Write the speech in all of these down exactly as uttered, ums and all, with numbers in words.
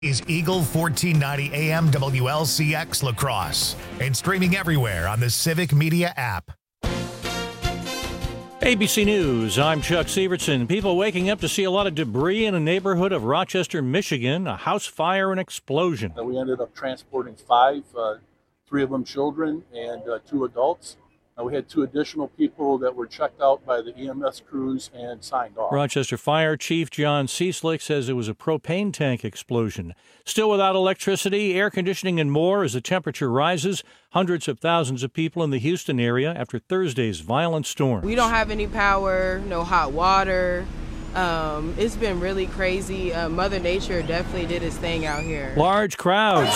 Is Eagle fourteen ninety A M W L C X La Crosse and streaming everywhere on the Civic Media app. A B C News, I'm Chuck Severson. People waking up to see a lot of debris in a neighborhood of Rochester, Michigan, a house fire and explosion. We ended up transporting five, uh, three of them children and uh, two adults. Uh, we had two additional people that were checked out by the E M S crews and signed off. Rochester Fire Chief John Cieslik says it was a propane tank explosion. Still without electricity, air conditioning, and more as the temperature rises. Hundreds of thousands of people in the Houston area after Thursday's violent storm. We don't have any power, no hot water. Um, it's been really crazy. Uh, Mother Nature definitely did its thing out here. Large crowds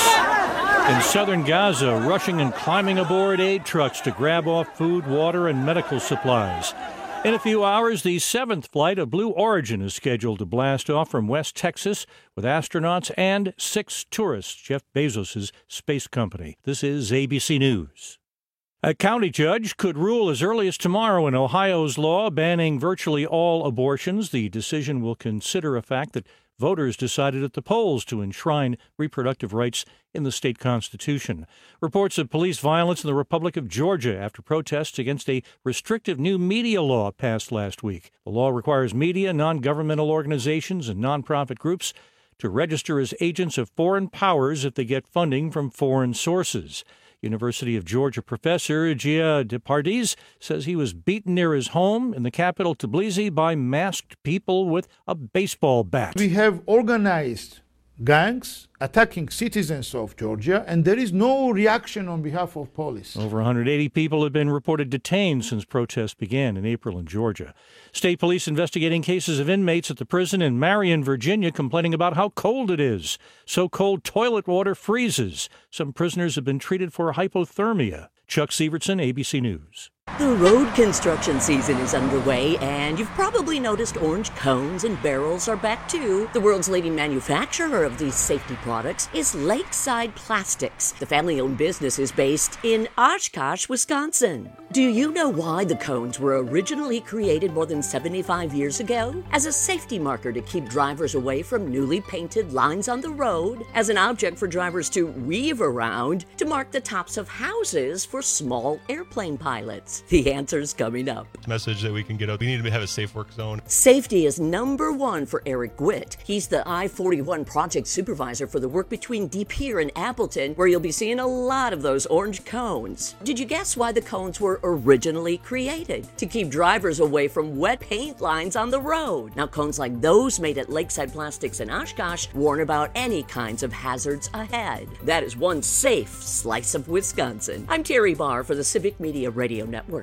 in southern Gaza rushing and climbing aboard aid trucks to grab off food, water, and medical supplies. In a few hours, the seventh flight of Blue Origin is scheduled to blast off from West Texas with astronauts and six tourists, Jeff Bezos' space company. This is A B C News. A county judge could rule as early as tomorrow in Ohio's law banning virtually all abortions. The decision will consider a fact that voters decided at the polls to enshrine reproductive rights in the state constitution. Reports of police violence in the Republic of Georgia after protests against a restrictive new media law passed last week. The law requires media, non-governmental organizations, and nonprofit groups to register as agents of foreign powers if they get funding from foreign sources. University of Georgia professor Gia Depardies says he was beaten near his home in the capital Tbilisi by masked people with a baseball bat. We have organized gangs attacking citizens of Georgia, and there is no reaction on behalf of police. Over one hundred eighty people have been reported detained since protests began in April in Georgia. State police investigating cases of inmates at the prison in Marion, Virginia, complaining about how cold it is. So cold toilet water freezes. Some prisoners have been treated for hypothermia. Chuck Severson, A B C News. The road construction season is underway, and you've probably noticed orange cones and barrels are back too. The world's leading manufacturer of these safety products is Lakeside Plastics. The family-owned business is based in Oshkosh, Wisconsin. Do you know why the cones were originally created more than seventy-five years ago? As a safety marker to keep drivers away from newly painted lines on the road, as an object for drivers to weave around, to mark the tops of houses for small airplane pilots. The answer's coming up. Message that we can get out. We need to have a safe work zone. Safety is number one for Eric Gwitt. He's the I forty-one project supervisor for the work between De Pere and Appleton, where you'll be seeing a lot of those orange cones. Did you guess why the cones were originally created? To keep drivers away from wet paint lines on the road. Now, cones like those made at Lakeside Plastics in Oshkosh warn about any kinds of hazards ahead. That is one safe slice of Wisconsin. I'm Terry Barr for the Civic Media Radio Network.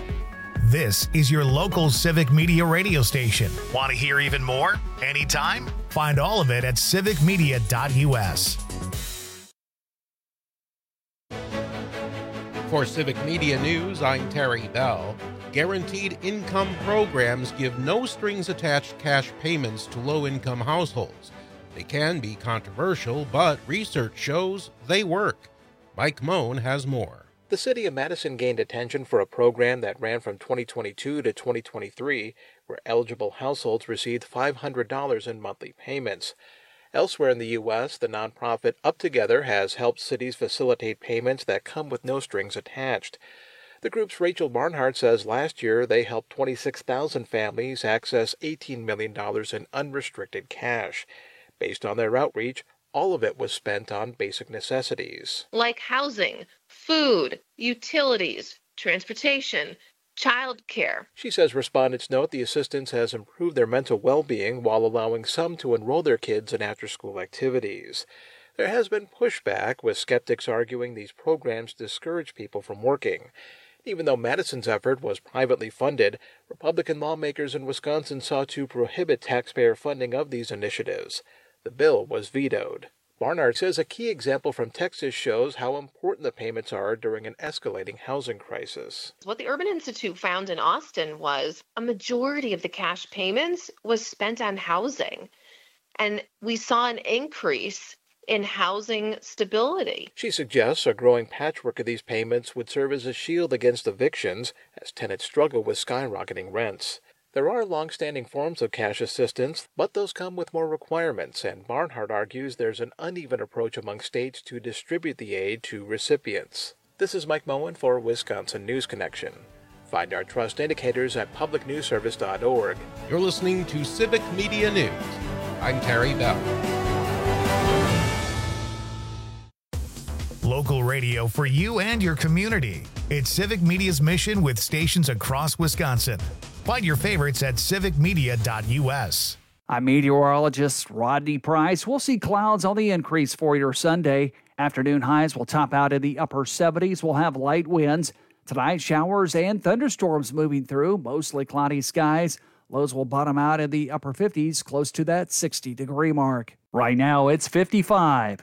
This is your local Civic Media radio station. Want to hear even more? Anytime? Find all of it at civic media dot u s. For Civic Media News, I'm Terry Bell. Guaranteed income programs give no strings attached cash payments to low-income households. They can be controversial, but research shows they work. Mike Moan has more. The city of Madison gained attention for a program that ran from twenty twenty-two to twenty twenty-three, where eligible households received five hundred dollars in monthly payments. Elsewhere in the U S, the nonprofit Up Together has helped cities facilitate payments that come with no strings attached. The group's Rachel Barnhart says last year they helped twenty-six thousand families access eighteen million dollars in unrestricted cash. Based on their outreach, all of it was spent on basic necessities. Like housing, food, utilities, transportation, child care. She says respondents note the assistance has improved their mental well-being while allowing some to enroll their kids in after-school activities. There has been pushback, with skeptics arguing these programs discourage people from working. Even though Madison's effort was privately funded, Republican lawmakers in Wisconsin sought to prohibit taxpayer funding of these initiatives. The bill was vetoed. Barnard says a key example from Texas shows how important the payments are during an escalating housing crisis. What the Urban Institute found in Austin was a majority of the cash payments was spent on housing. And we saw an increase in housing stability. She suggests a growing patchwork of these payments would serve as a shield against evictions as tenants struggle with skyrocketing rents. There are long-standing forms of cash assistance, but those come with more requirements, and Barnhart argues there's an uneven approach among states to distribute the aid to recipients. This is Mike Moen for Wisconsin News Connection. Find our trust indicators at public news service dot org. You're listening to Civic Media News. I'm Terry Bell. Local radio for you and your community. It's Civic Media's mission with stations across Wisconsin. Find your favorites at civic media dot u s. I'm meteorologist Rodney Price. We'll see clouds on the increase for your Sunday. Afternoon highs will top out in the upper seventies. We'll have light winds. Tonight, showers and thunderstorms moving through, mostly cloudy skies. Lows will bottom out in the upper fifties, close to that sixty-degree mark. Right now, it's fifty-five.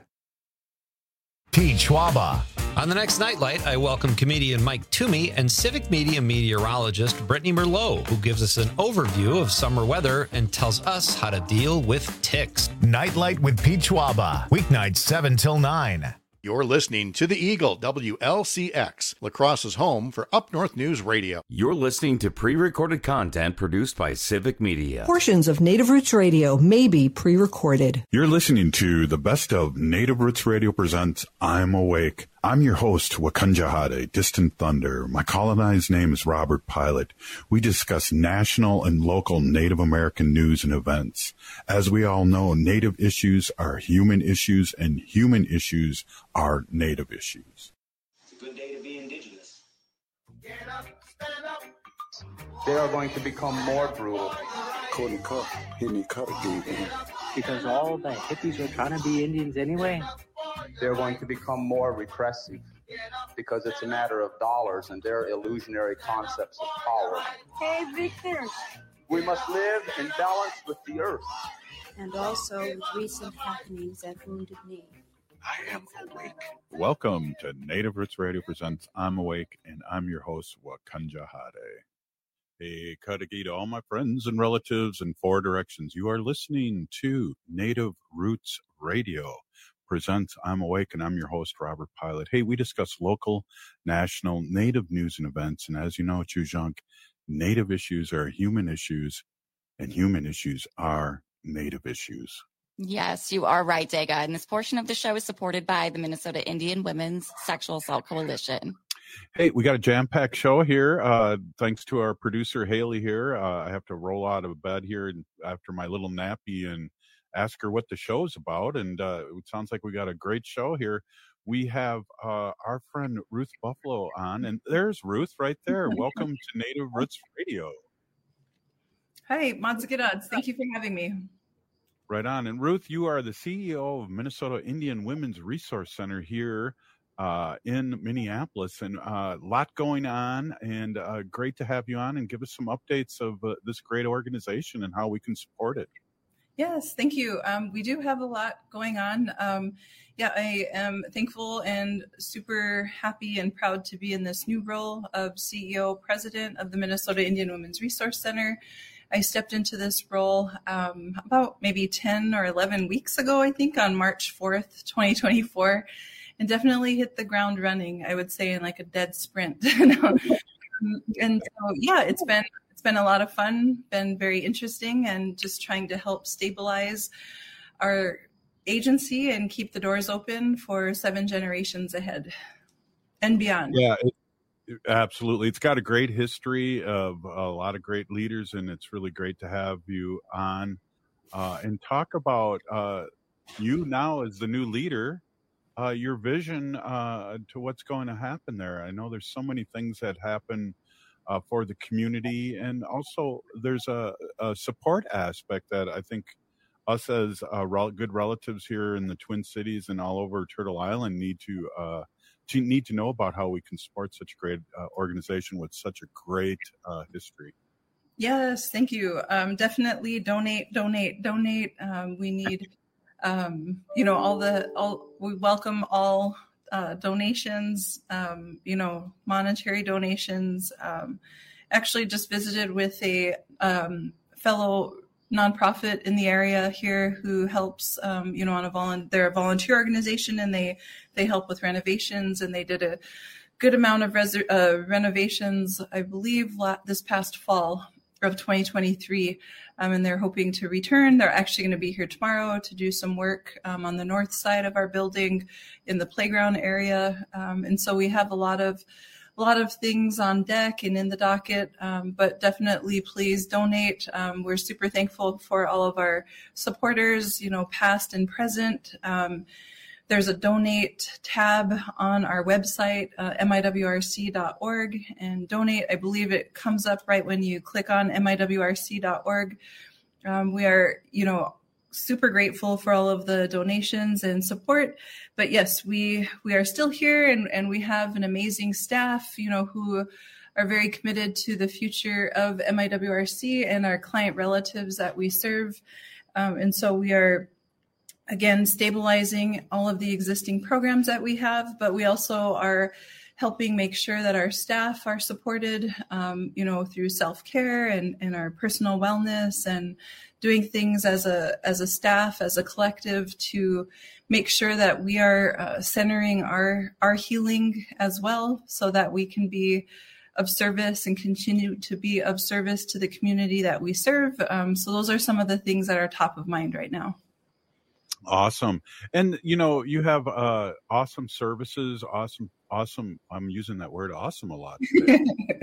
Pete Schwaba. On the next Nightlight, I welcome comedian Mike Toomey and Civic Media meteorologist Brittany Merlot, who gives us an overview of summer weather and tells us how to deal with ticks. Nightlight with Pete Schwaba, weeknights seven till nine. You're listening to The Eagle, W L C X, La Crosse's home for Up North News Radio. You're listening to pre-recorded content produced by Civic Media. Portions of Native Roots Radio may be pre-recorded. You're listening to the best of Native Roots Radio presents I'm Awake. I'm your host, Wakanja Hade, Distant Thunder. My colonized name is Robert Pilot. We discuss national and local Native American news and events. As we all know, Native issues are human issues, and human issues are Native issues. It's a good day to be Indigenous. Get up, stand up. They are going to become more brutal. Couldn't cut, hitting cut again. Because all the hippies were trying to be Indians anyway. They're going to become more repressive because it's a matter of dollars and their illusionary concepts of power. Hey, Victor. We must live in balance with the earth. And also with recent happenings at Wounded Knee. I am awake. Welcome to Native Roots Radio presents I'm Awake, and I'm your host, Wakanja Hade. Hey, Kadagi to all my friends and relatives in four directions. You are listening to Native Roots Radio presents I'm Awake, and I'm your host, Robert Pilot. Hey, we discuss local, national, Native news and events, and as you know, Chujunk, Native issues are human issues, and human issues are Native issues. Yes, you are right, Dega, and this portion of the show is supported by the Minnesota Indian Women's Sexual Assault Coalition. Hey, we got a jam-packed show here. Uh, thanks to our producer, Haley, here. Uh, I have to roll out of bed here after my little nappy and ask her what the show's about. And uh, it sounds like we got a great show here. We have uh, our friend Ruth Buffalo on. And there's Ruth right there. Welcome to Native Roots Radio. Hi, Modzigidats. Thank you for having me. Right on. And Ruth, you are the C E O of Minnesota Indian Women's Resource Center here uh, in Minneapolis, and a uh, lot going on, and uh, great to have you on and give us some updates of uh, this great organization and how we can support it. Yes, thank you. Um, we do have a lot going on. Um, yeah, I am thankful and super happy and proud to be in this new role of C E O President of the Minnesota Indian Women's Resource Center. I stepped into this role um, about maybe ten or eleven weeks ago, I think, on March fourth, twenty twenty-four, and definitely hit the ground running, I would say, in like a dead sprint. um, and so, yeah, it's been it's been a lot of fun, been very interesting, and just trying to help stabilize our agency and keep the doors open for seven generations ahead and beyond. Yeah. It- Absolutely. It's got a great history of a lot of great leaders, and it's really great to have you on uh, and talk about uh, you now as the new leader, uh, your vision uh, to what's going to happen there. I know there's so many things that happen uh, for the community, and also there's a, a support aspect that I think us as uh, rel- good relatives here in the Twin Cities and all over Turtle Island need to uh, to need to know about how we can support such a great uh, organization with such a great uh, history. Yes, thank you. Um, definitely donate, donate, donate. Um, we need, um, you know, all the, all, we welcome all uh, donations, um, you know, monetary donations. Um, actually just visited with a um, fellow nonprofit in the area here who helps, um, you know, on a volunteer, they're a volunteer organization, and they, they help with renovations, and they did a good amount of res- uh, renovations, I believe, la- this past fall, of twenty twenty-three, um, and they're hoping to return. They're actually going to be here tomorrow to do some work um, on the north side of our building in the playground area. Um, and so we have a lot of a lot of things on deck and in the docket, um, but definitely please donate. Um, we're super thankful for all of our supporters, you know, past and present. Um, There's a donate tab on our website, uh, M I W R C dot org, and donate. I believe it comes up right when you click on M I W R C dot org. Um, we are, you know, super grateful for all of the donations and support. But yes, we we are still here, and, and we have an amazing staff, you know, who are very committed to the future of M I W R C and our client relatives that we serve. Um, and so we are, again, stabilizing all of the existing programs that we have, but we also are helping make sure that our staff are supported, um, you know, through self-care and, and our personal wellness, and doing things as a as a staff, as a collective, to make sure that we are uh, centering our our healing as well, so that we can be of service and continue to be of service to the community that we serve. Um, so those are some of the things that are top of mind right now. Awesome. And, you know, you have uh, awesome services, awesome, awesome. I'm using that word awesome a lot today.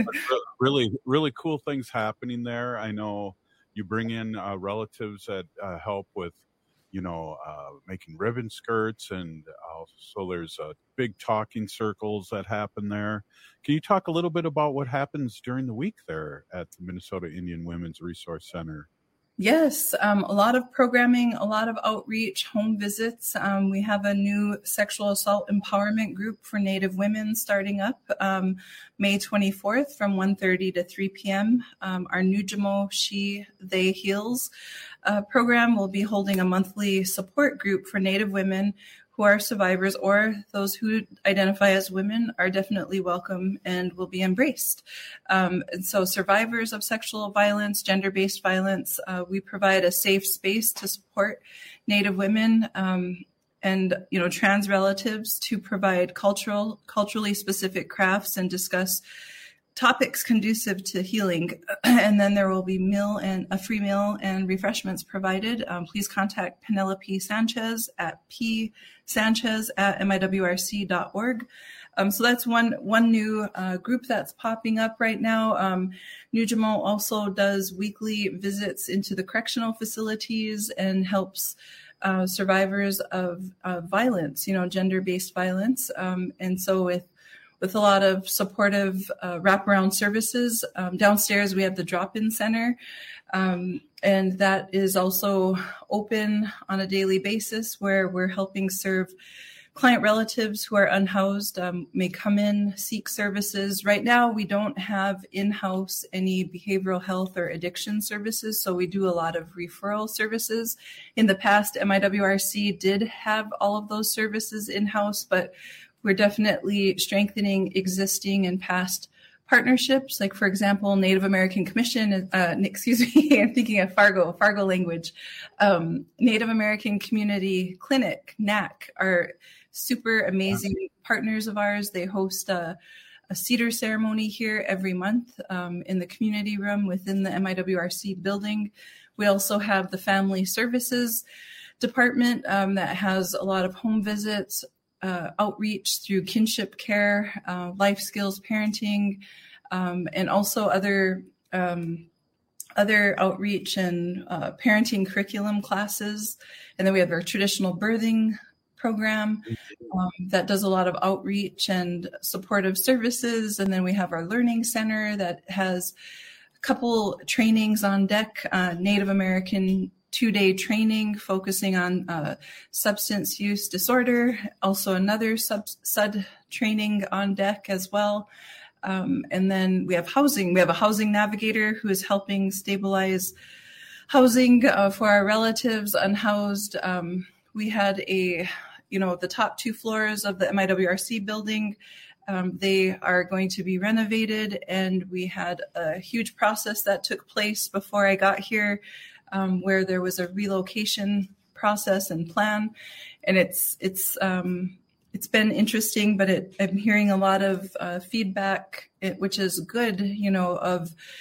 really, really cool things happening there. I know you bring in uh, relatives that uh, help with, you know, uh, making ribbon skirts, and also there's uh, big talking circles that happen there. Can you talk a little bit about what happens during the week there at the Minnesota Indian Women's Resource Center? Yes, um, a lot of programming, a lot of outreach, home visits. Um, we have a new sexual assault empowerment group for Native women starting up um, May twenty-fourth from one thirty to three p.m. Um, our Nujamo She, They Heals uh, program will be holding a monthly support group for Native women who are survivors, or those who identify as women are definitely welcome and will be embraced. Um, and so survivors of sexual violence, gender-based violence, uh, we provide a safe space to support Native women um, and, you know, trans relatives, to provide cultural, culturally specific crafts and discuss topics conducive to healing. And then there will be meal and a free meal and refreshments provided. Um, please contact Penelope Sanchez at p sanchez at m i w r c dot org. Um, so that's one one new uh, group that's popping up right now. Um, Nujamo also does weekly visits into the correctional facilities and helps uh, survivors of uh, violence, you know, gender-based violence. Um, and so with with a lot of supportive uh, wraparound services. Um, downstairs, we have the drop-in center, um, and that is also open on a daily basis, where we're helping serve client relatives who are unhoused, um, may come in, seek services. Right now, we don't have in-house any behavioral health or addiction services, so we do a lot of referral services. In the past, M I W R C did have all of those services in-house, but we're definitely strengthening existing and past partnerships. Like, for example, Native American Commission, uh, excuse me, I'm thinking of Fargo, Fargo language. Um, Native American Community Clinic, N A C, are super amazing partners of ours. They host a, a cedar ceremony here every month um, in the community room within the M I W R C building. We also have the Family Services Department um, that has a lot of home visits, Uh, outreach through kinship care, uh, life skills parenting, um, and also other um, other outreach and uh, parenting curriculum classes. And then we have our traditional birthing program um, that does a lot of outreach and supportive services. And then we have our learning center that has a couple trainings on deck, uh, Native American two-day training focusing on uh, substance use disorder, also another sub sud training on deck as well. Um, and then we have housing. We have a housing navigator who is helping stabilize housing uh, for our relatives unhoused. Um, we had a, you know, the top two floors of the M I W R C building, um, they are going to be renovated, and we had a huge process that took place before I got here, Um, where there was a relocation process and plan, and it's it's um, it's been interesting. But it, I'm hearing a lot of uh, feedback, it, which is good, you know, of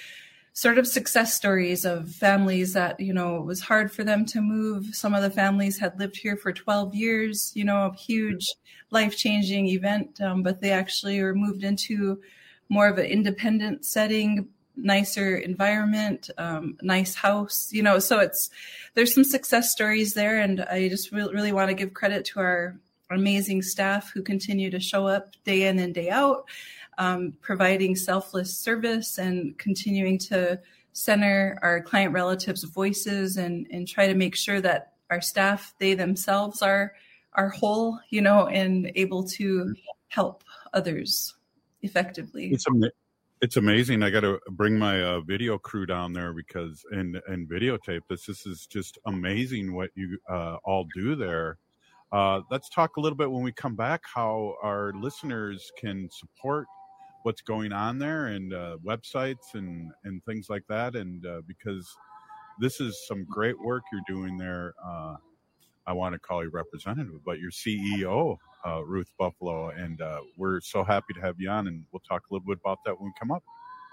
sort of success stories of families that, you know, it was hard for them to move. Some of the families had lived here for twelve years, you know, a huge life-changing event, um, but they actually were moved into more of an independent setting, nicer environment, um, nice house, you know, so it's, there's some success stories there. And I just really, really want to give credit to our amazing staff who continue to show up day in and day out, um, providing selfless service and continuing to center our client relatives' voices and, and try to make sure that our staff, they themselves are, are whole, you know, and able to help others effectively. It's am- It's amazing. I got to bring my uh, video crew down there because and and videotape this. This is just amazing what you uh, all do there. Uh, let's talk a little bit when we come back how our listeners can support what's going on there and uh, websites and and things like that. And uh, because this is some great work you're doing there. Uh, I want to call you representative, but you're C E O, uh, Ruth Buffalo, and uh, we're so happy to have you on, and we'll talk a little bit about that when we come up.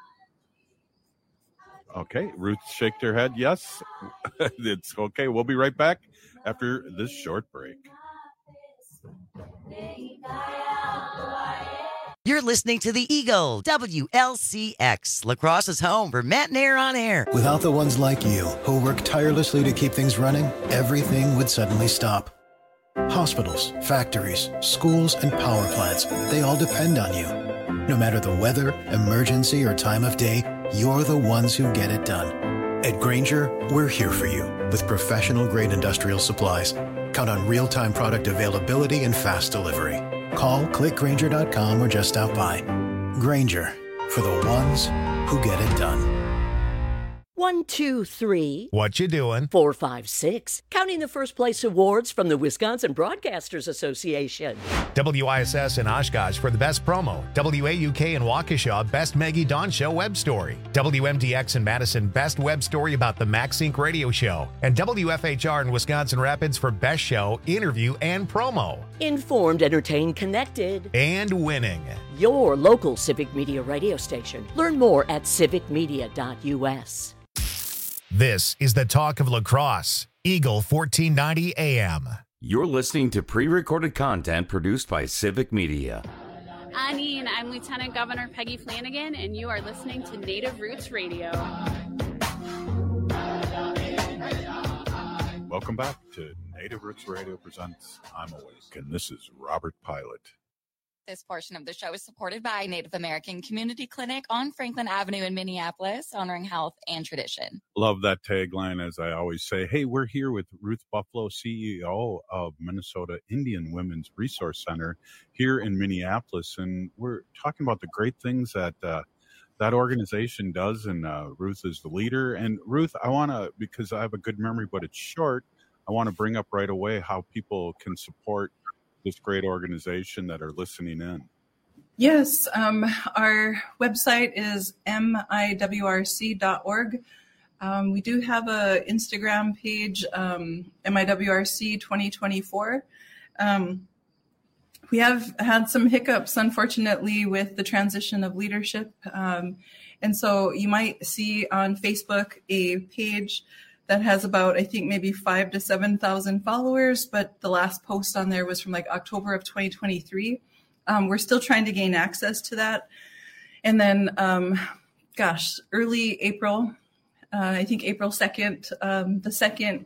Okay, Ruth shaked her head. Yes, it's okay. We'll be right back after this short break. You're listening to The Eagle, W L C X, La Crosse's home for Matt and Air on Air. Without the ones like you, who work tirelessly to keep things running, everything would suddenly stop. Hospitals, factories, schools, and power plants, they all depend on you. No matter the weather, emergency, or time of day, you're the ones who get it done. At Grainger, we're here for you with professional-grade industrial supplies. Count on real-time product availability and fast delivery. Call, click Grainger dot com, or just stop by. Grainger, for the ones who get it done. One, two, three. What you doing? Four, five, six. Counting the first place awards from the Wisconsin Broadcasters Association. W I S S in Oshkosh for the best promo. W A U K in Waukesha, best Maggie Dawn Show web story. W M D X in Madison, best web story about the MaxSync radio show. And W F H R in Wisconsin Rapids for best show, interview, and promo. Informed, entertained, connected. And winning. Your local Civic Media radio station. Learn more at civic media dot U S. This is the talk of La Crosse, Eagle fourteen ninety A M. You're listening to pre-recorded content produced by Civic Media. Anine, I'm Lieutenant Governor Peggy Flanagan, and you are listening to Native Roots Radio. Welcome back to Native Roots Radio presents I'm Awake, and this is Robert Pilot. This portion of the show is supported by Native American Community Clinic on Franklin Avenue in Minneapolis, honoring health and tradition. Love that tagline, as I always say. Hey, we're here with Ruth Buffalo, C E O of Minnesota Indian Women's Resource Center here in Minneapolis, and we're talking about the great things that uh, that organization does, and uh, Ruth is the leader. And Ruth, I want to, because I have a good memory, but it's short, I want to bring up right away how people can support this great organization that are listening in. Yes, um, our website is M I W R C dot org. Um, we do have a Instagram page, um, M I W R C twenty twenty-four. Um, we have had some hiccups, unfortunately, with the transition of leadership. Um, and so you might see on Facebook a page that has about, I think, maybe five to seven thousand followers, but the last post on there was from like October of twenty twenty-three. Um, we're still trying to gain access to that. And then, um, gosh, early April, uh, I think April second, um, the second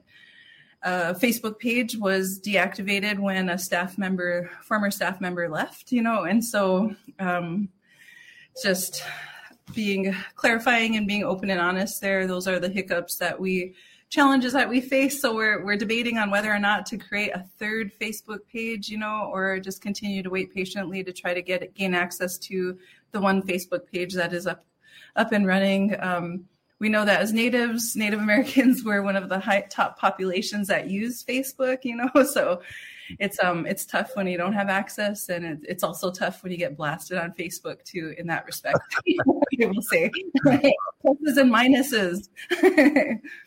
uh, Facebook page was deactivated when a staff member, former staff member left, you know, and so um, just being clarifying and being open and honest there, those are the hiccups that we challenges that we face. So we're we're debating on whether or not to create a third Facebook page, you know, or just continue to wait patiently to try to get gain access to the one Facebook page that is up up and running. Um, we know that as natives, Native Americans, we're one of the high top populations that use Facebook, you know, so it's um it's tough when you don't have access, and it, it's also tough when you get blasted on Facebook too. In that respect, I will say pluses and minuses.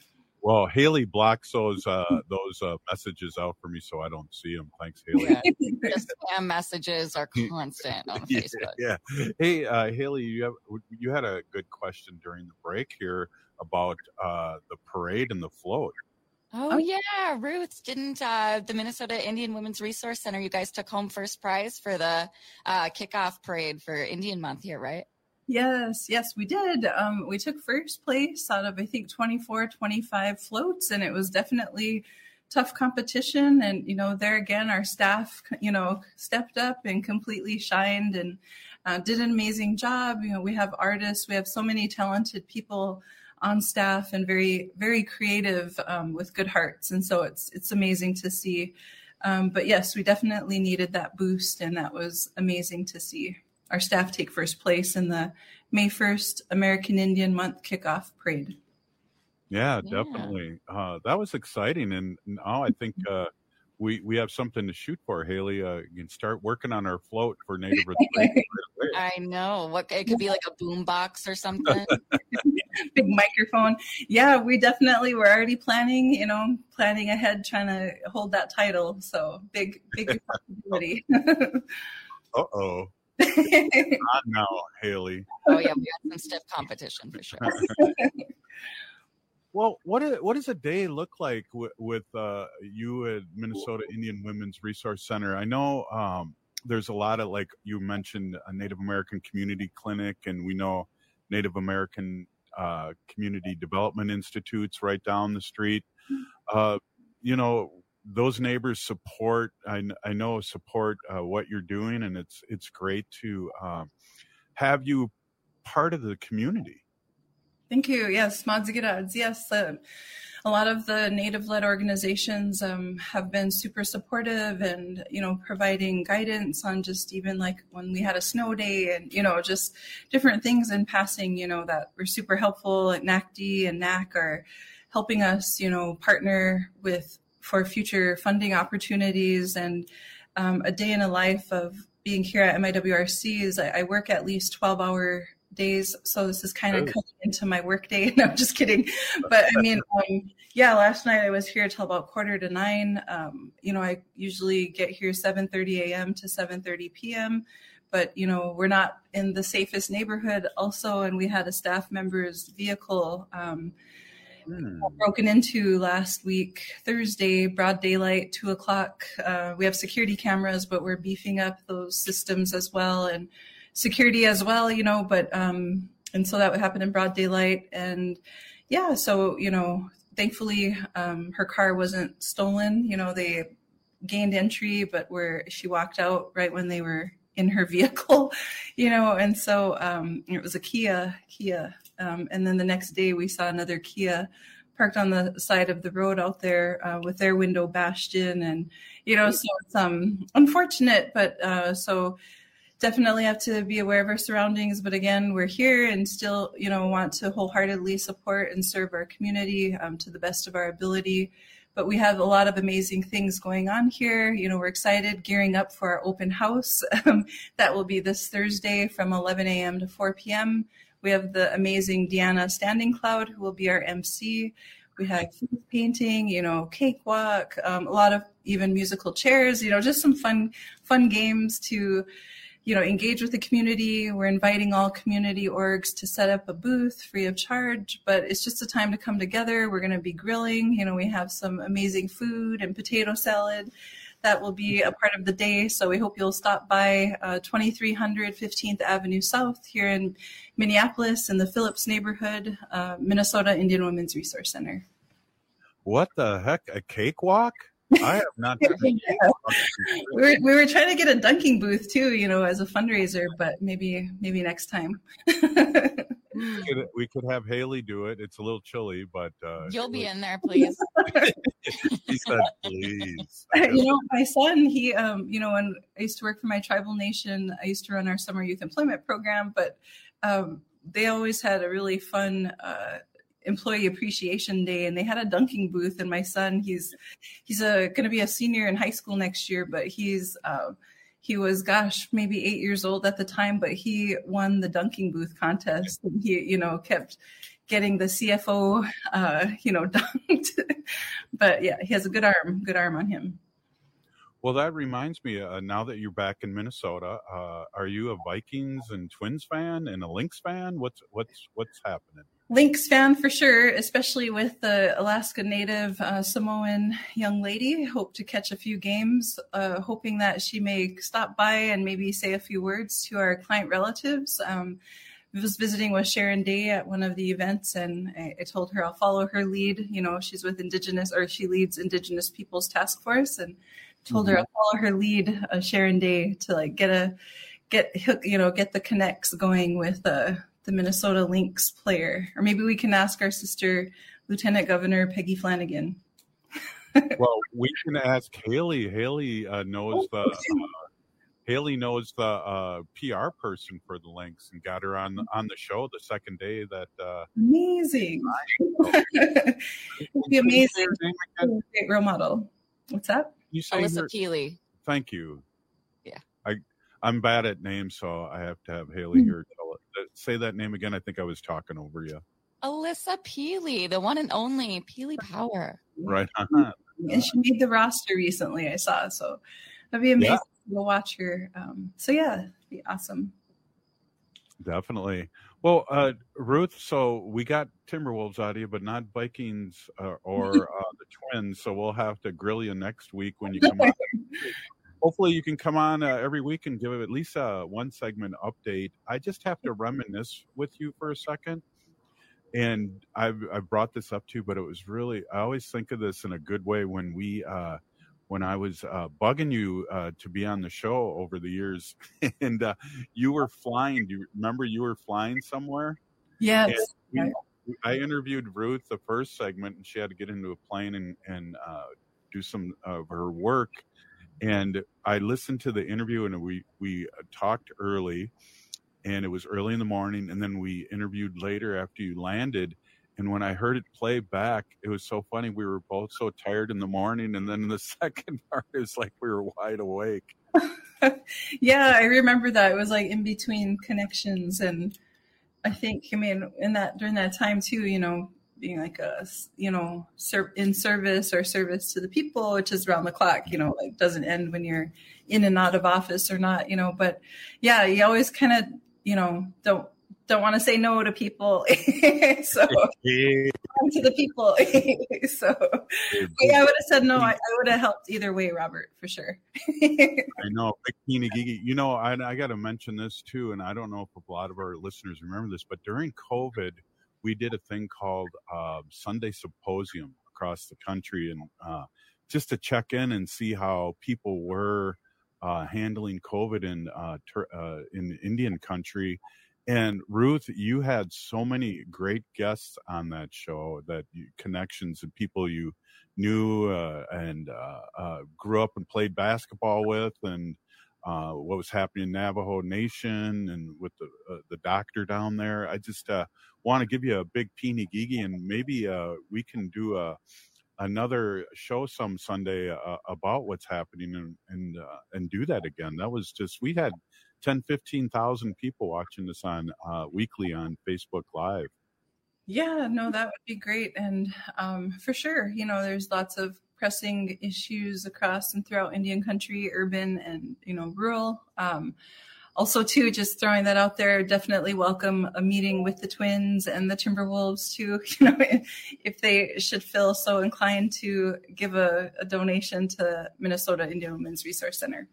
Well, Haley blocks those uh, those uh, messages out for me, so I don't see them. Thanks, Haley. Yeah, the spam messages are constant on yeah, Facebook. yeah. Hey, uh, Haley, you have you had a good question during the break here about uh, the parade and the float. Oh, yeah, Ruth, didn't uh, the Minnesota Indian Women's Resource Center, you guys took home first prize for the uh, kickoff parade for Indian Month here, right? Yes, yes, we did. Um, we took first place out of, I think, twenty-four, twenty-five floats, and it was definitely tough competition. And, you know, there again, our staff, you know, stepped up and completely shined and uh, did an amazing job. You know, we have artists, we have so many talented people on staff and very, very creative um, with good hearts. And so it's, it's amazing to see. Um, but yes, we definitely needed that boost, and that was amazing to see our staff take first place in the May first American Indian Month kickoff parade. Yeah, Yeah. definitely. Uh, that was exciting. And now I think uh, we, we have something to shoot for, Haley. Uh, you can start working on our float for Native Roots Radio right away. I know. What it could be like a boom box or something. Big microphone. Yeah, we definitely were already planning, you know, planning ahead, trying to hold that title. So big, big responsibility. Uh-oh. Not now, Haley. Oh, yeah, we got some stiff competition for sure. Well, what is, what does a day look like with, with uh, you at Minnesota Indian Women's Resource Center? I know um, there's a lot of, like you mentioned, a Native American Community Clinic, and we know Native American uh, Community Development Institutes right down the street. Uh, you know, those neighbors support, I, I know, support uh, what you're doing, and it's it's great to um, have you part of the community. Thank you. Yes, Madzigirads. Yes, uh, a lot of the Native-led organizations um, have been super supportive and, you know, providing guidance on just even like when we had a snow day and, you know, just different things in passing, you know, that were super helpful. Like N A C D and N A C are helping us, you know, partner with for future funding opportunities. And um, a day in a life of being here at M I W R C is I, I work at least twelve hour days, so this is kind of Oh. cutting into my work day. No, I'm just kidding. But I mean, um, yeah, last night I was here till about quarter to nine. Um, you know, I usually get here seven thirty a.m. to seven thirty p.m. But, you know, we're not in the safest neighborhood also, and we had a staff member's vehicle um, broken into last week, Thursday, broad daylight, two o'clock. Uh, we have security cameras, but we're beefing up those systems as well, and security as well, you know, but, um, and so that would happen in broad daylight. And yeah, so, you know, thankfully, um, her car wasn't stolen. You know, they gained entry, but where she walked out right when they were in her vehicle, you know, and so um, it was a Kia, Kia. Um, and then the next day we saw another Kia parked on the side of the road out there uh, with their window bashed in. And, you know, so it's um, unfortunate, but uh, so definitely have to be aware of our surroundings. But again, we're here and still, you know, want to wholeheartedly support and serve our community um, to the best of our ability. But we have a lot of amazing things going on here. You know, we're excited, gearing up for our open house. That will be this Thursday from eleven a.m. to four p.m. We have the amazing Deanna Standing Cloud, who will be our M C. We have food painting, you know, cakewalk, um, a lot of even musical chairs, you know, just some fun, fun games to, you know, engage with the community. We're inviting all community orgs to set up a booth free of charge, but it's just a time to come together. We're going to be grilling. You know, we have some amazing food and potato salad that will be a part of the day. So we hope you'll stop by uh, twenty-three hundred fifteenth Avenue South here in Minneapolis in the Phillips neighborhood, uh, Minnesota Indian Women's Resource Center. What the heck? A cakewalk? I have not. Yeah. We were, we were trying to get a dunking booth too, you know, as a fundraiser, but maybe maybe next time. We could, we could have Haley do it. It's a little chilly, but uh, You'll be in there, please. he said, "Please." You know, my son, he, um, you know, when I used to work for my tribal nation, I used to run our summer youth employment program, but um, they always had a really fun uh, employee appreciation day, and they had a dunking booth. And my son, he's he's a going to be a senior in high school next year, but he's uh, he was, gosh, maybe eight years old at the time, but he won the dunking booth contest. And he, you know, kept getting the C F O, uh, you know, dunked. But yeah, he has a good arm, good arm on him. Well, that reminds me, uh, now that you're back in Minnesota, uh, are you a Vikings and Twins fan and a Lynx fan? What's what's what's happening? Lynx fan for sure, especially with the Alaska Native uh, Samoan young lady. Hope to catch a few games, uh, hoping that she may stop by and maybe say a few words to our client relatives. Um, I was visiting with Sharon Day at one of the events, and I, I told her I'll follow her lead. You know, she's with Indigenous, or she leads Indigenous Peoples Task Force, and told her I'll follow her lead, uh, Sharon Day, to like get a get you know get the connects going with uh, the Minnesota Lynx player, or maybe we can ask our sister Lieutenant Governor Peggy Flanagan. Well, we can ask Haley. Haley uh, knows the uh, Haley knows the uh, P R person for the Lynx, and got her on on the show the second day that. Uh, amazing. It'd be amazing. Great role model. What's that? You say Alyssa her, Peely. Thank you. Yeah. I I'm bad at names, so I have to have Haley here tell it. Say that name again. I think I was talking over you. Alyssa Peely, the one and only Peely Power. Right on. And she made the roster recently, I saw. So that'd be amazing yeah. to watch her. Um, so yeah, it'd be awesome. Definitely. Well, uh, Ruth, so we got Timberwolves out of you, but not Vikings uh, or uh, the Twins. So we'll have to grill you next week when you come on. Hopefully you can come on uh, every week and give at least a one segment update. I just have to reminisce with you for a second. And I've, I've brought this up too, but it was really, I always think of this in a good way when we, uh, when I was uh, bugging you uh, to be on the show over the years, and uh, you were flying. Do you remember you were flying somewhere? Yes. We, I interviewed Ruth the first segment, and she had to get into a plane and, and uh, do some of her work. And I listened to the interview, and we, we talked early, and it was early in the morning. And then we interviewed later after you landed. And when I heard it play back, it was so funny. We were both so tired in the morning. And then in the second part, it was like we were wide awake. Yeah, I remember that. It was like in between connections. And I think, I mean, in that during that time too, you know, being like a, you know, ser- in service or service to the people, which is around the clock, you know, like doesn't end when you're in and out of office or not, you know. But yeah, you always kind of, you know, don't, don't want to say no to people. So yeah. to the people. So yeah, I would have said no. I, I would have helped either way, Robert, for sure. I know. Bikini Gigi. You know, I, I got to mention this too, and I don't know if a lot of our listeners remember this, but during COVID, we did a thing called uh, Sunday Symposium across the country, and uh, just to check in and see how people were uh, handling COVID in uh, ter- uh, in Indian country. And Ruth, you had so many great guests on that show, that you, connections and people you knew uh, and uh, uh, grew up and played basketball with, and uh, what was happening in Navajo Nation and with the uh, the doctor down there. I just uh, want to give you a big peeny gigi, and maybe uh, we can do a another show some Sunday uh, about what's happening, and and, uh, and do that again. That was just, we had ten, fifteen thousand people watching this on uh, weekly on Facebook Live. Yeah, no, that would be great. And um, for sure, you know, there's lots of pressing issues across and throughout Indian country, urban and, you know, rural. Um, also, too, just throwing that out there, definitely welcome a meeting with the Twins and the Timberwolves, too, you know, if they should feel so inclined to give a, a donation to Minnesota Indian Women's Resource Center.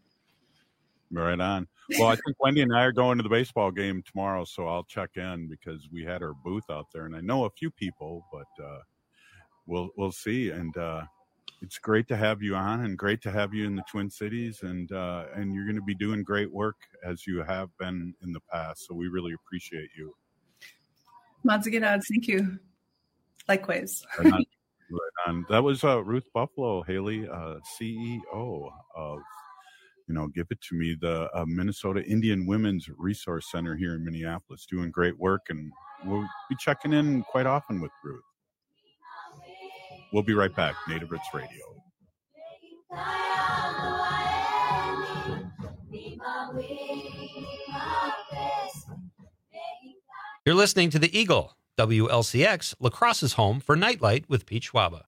Right on. Well, I think Wendy and I are going to the baseball game tomorrow, so I'll check in because we had our booth out there, and I know a few people, but uh, we'll we'll see. And uh, it's great to have you on, and great to have you in the Twin Cities, and uh, and you're going to be doing great work as you have been in the past. So we really appreciate you. Madzigadad, thank you. Likewise. Right on. Right on. That was uh, Ruth Buffalo, Haley, uh, C E O of, you know, Give It To Me, the uh, Minnesota Indian Women's Resource Center here in Minneapolis, doing great work, and we'll be checking in quite often with Ruth. We'll be right back. Native Roots Radio. You're listening to The Eagle, W L C X, La Crosse's home for Nightlight with Pete Schwaba.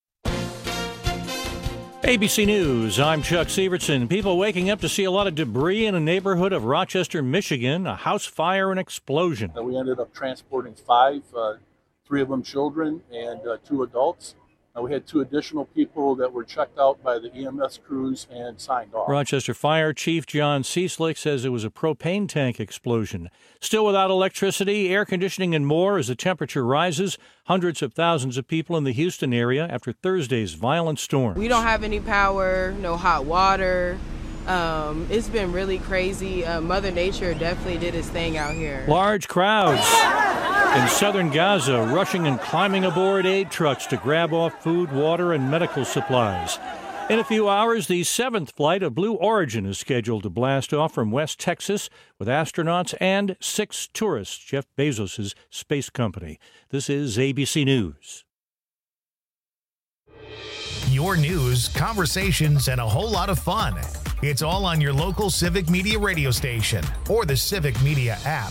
A B C News, I'm Chuck Severson. People waking up to see a lot of debris in a neighborhood of Rochester, Michigan, a house fire and explosion. We ended up transporting five, uh, three of them children and uh, two adults. Uh, we had two additional people that were checked out by the E M S crews and signed off. Rochester Fire Chief John Cieslik says it was a propane tank explosion. Still without electricity, air conditioning, and more as the temperature rises. Hundreds of thousands of people in the Houston area after Thursday's violent storm. We don't have any power, no hot water. Um, it's been really crazy. Uh, Mother Nature definitely did its thing out here. Large crowds in southern Gaza rushing and climbing aboard aid trucks to grab off food, water, and medical supplies. In a few hours, the seventh flight of Blue Origin is scheduled to blast off from West Texas with astronauts and six tourists, Jeff Bezos' space company. This is A B C News. Your news, conversations, and a whole lot of fun. It's all on your local Civic Media radio station or the Civic Media app.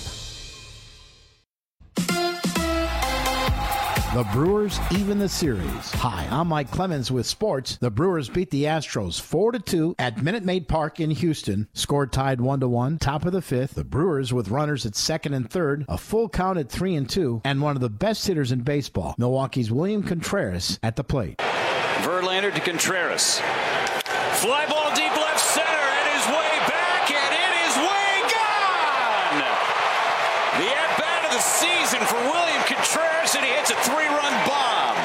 The Brewers even the series. Hi, I'm Mike Clemens with sports. The Brewers beat the Astros four to two at Minute Maid Park in Houston. Score tied one to one, top of the fifth. The Brewers with runners at second and third, a full count at three and two, and one of the best hitters in baseball, Milwaukee's William Contreras, at the plate. Verlander to Contreras. Fly ball deep left center, and his way back, and it is way gone! The at-bat of the season for William Contreras, and he hits a three-run bomb.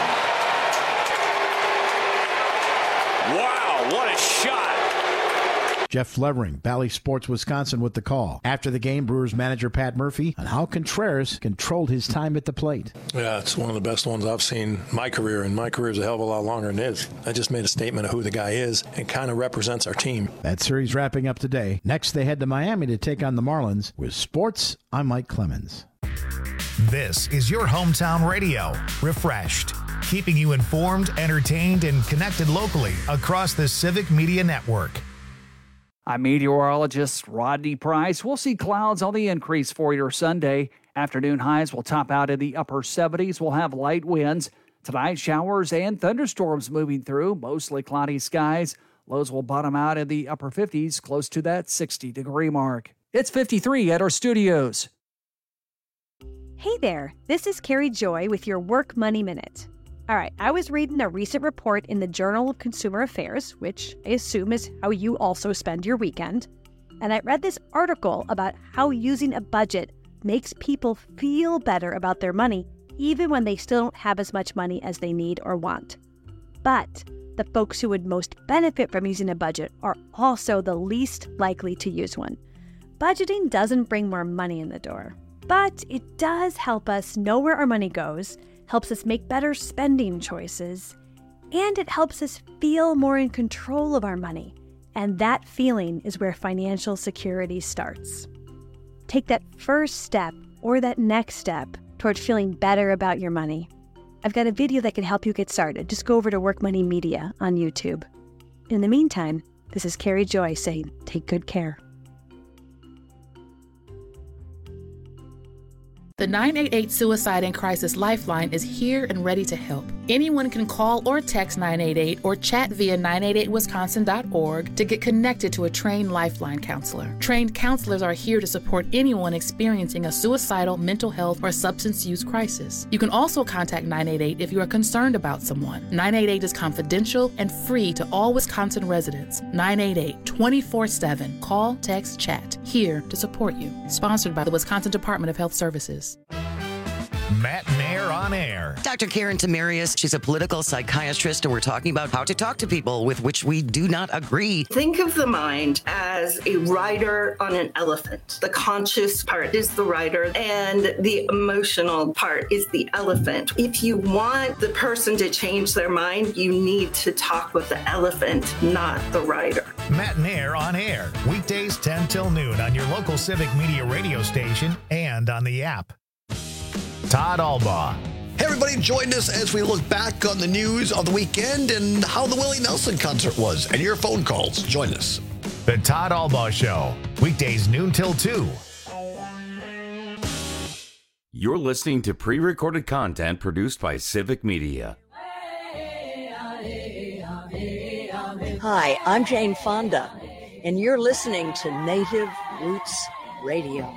Wow, what a shot! Jeff Levering, Bally Sports Wisconsin, with the call. After the game, Brewers manager Pat Murphy on how Contreras controlled his time at the plate. Yeah, it's one of the best ones I've seen in my career, and my career is a hell of a lot longer than his. I just made a statement of who the guy is and kind of represents our team. That series wrapping up today. Next, they head to Miami to take on the Marlins. With sports, I'm Mike Clemens. This is your hometown radio, refreshed, keeping you informed, entertained, and connected locally across the Civic Media Network. I'm meteorologist Rodney Price. We'll see clouds on the increase for your Sunday. Afternoon highs will top out in the upper seventies. We'll have light winds. Tonight, showers and thunderstorms moving through, mostly cloudy skies. Lows will bottom out in the upper fifties, close to that sixty-degree mark. It's fifty-three at our studios. Hey there, this is Carrie Joy with your Work Money Minute. All right, I was reading a recent report in the Journal of Consumer Affairs, which I assume is how you also spend your weekend, and I read this article about how using a budget makes people feel better about their money, even when they still don't have as much money as they need or want. But the folks who would most benefit from using a budget are also the least likely to use one. Budgeting doesn't bring more money in the door, but it does help us know where our money goes, helps us make better spending choices, and it helps us feel more in control of our money. And that feeling is where financial security starts. Take that first step or that next step toward feeling better about your money. I've got a video that can help you get started. Just go over to Work Money Media on YouTube. In the meantime, this is Carrie Joy saying, take good care. The nine eight eight Suicide and Crisis Lifeline is here and ready to help. Anyone can call or text nine eight eight or chat via nine eight eight wisconsin dot org to get connected to a trained Lifeline counselor. Trained counselors are here to support anyone experiencing a suicidal, mental health, or substance use crisis. You can also contact nine eight eight if you are concerned about someone. nine eight eight is confidential and free to all Wisconsin residents. nine eight eight, twenty-four seven. Call, text, chat. Here to support you. Sponsored by the Wisconsin Department of Health Services. Matt Nair on air. Doctor Karen Tamarius, she's a political psychiatrist, and we're talking about how to talk to people with which we do not agree. Think of the mind as a rider on an elephant. The conscious part is the rider, and the emotional part is the elephant. If you want the person to change their mind, you need to talk with the elephant, not the rider. Matt Nair on air, weekdays ten till noon on your local Civic Media radio station and on the app. Todd Albaugh. Hey, everybody, join us as we look back on the news of the weekend and how the Willie Nelson concert was, and your phone calls. Join us. The Todd Albaugh Show, weekdays noon till two You're listening to pre-recorded content produced by Civic Media. Hi, I'm Jane Fonda, and you're listening to Native Roots Radio.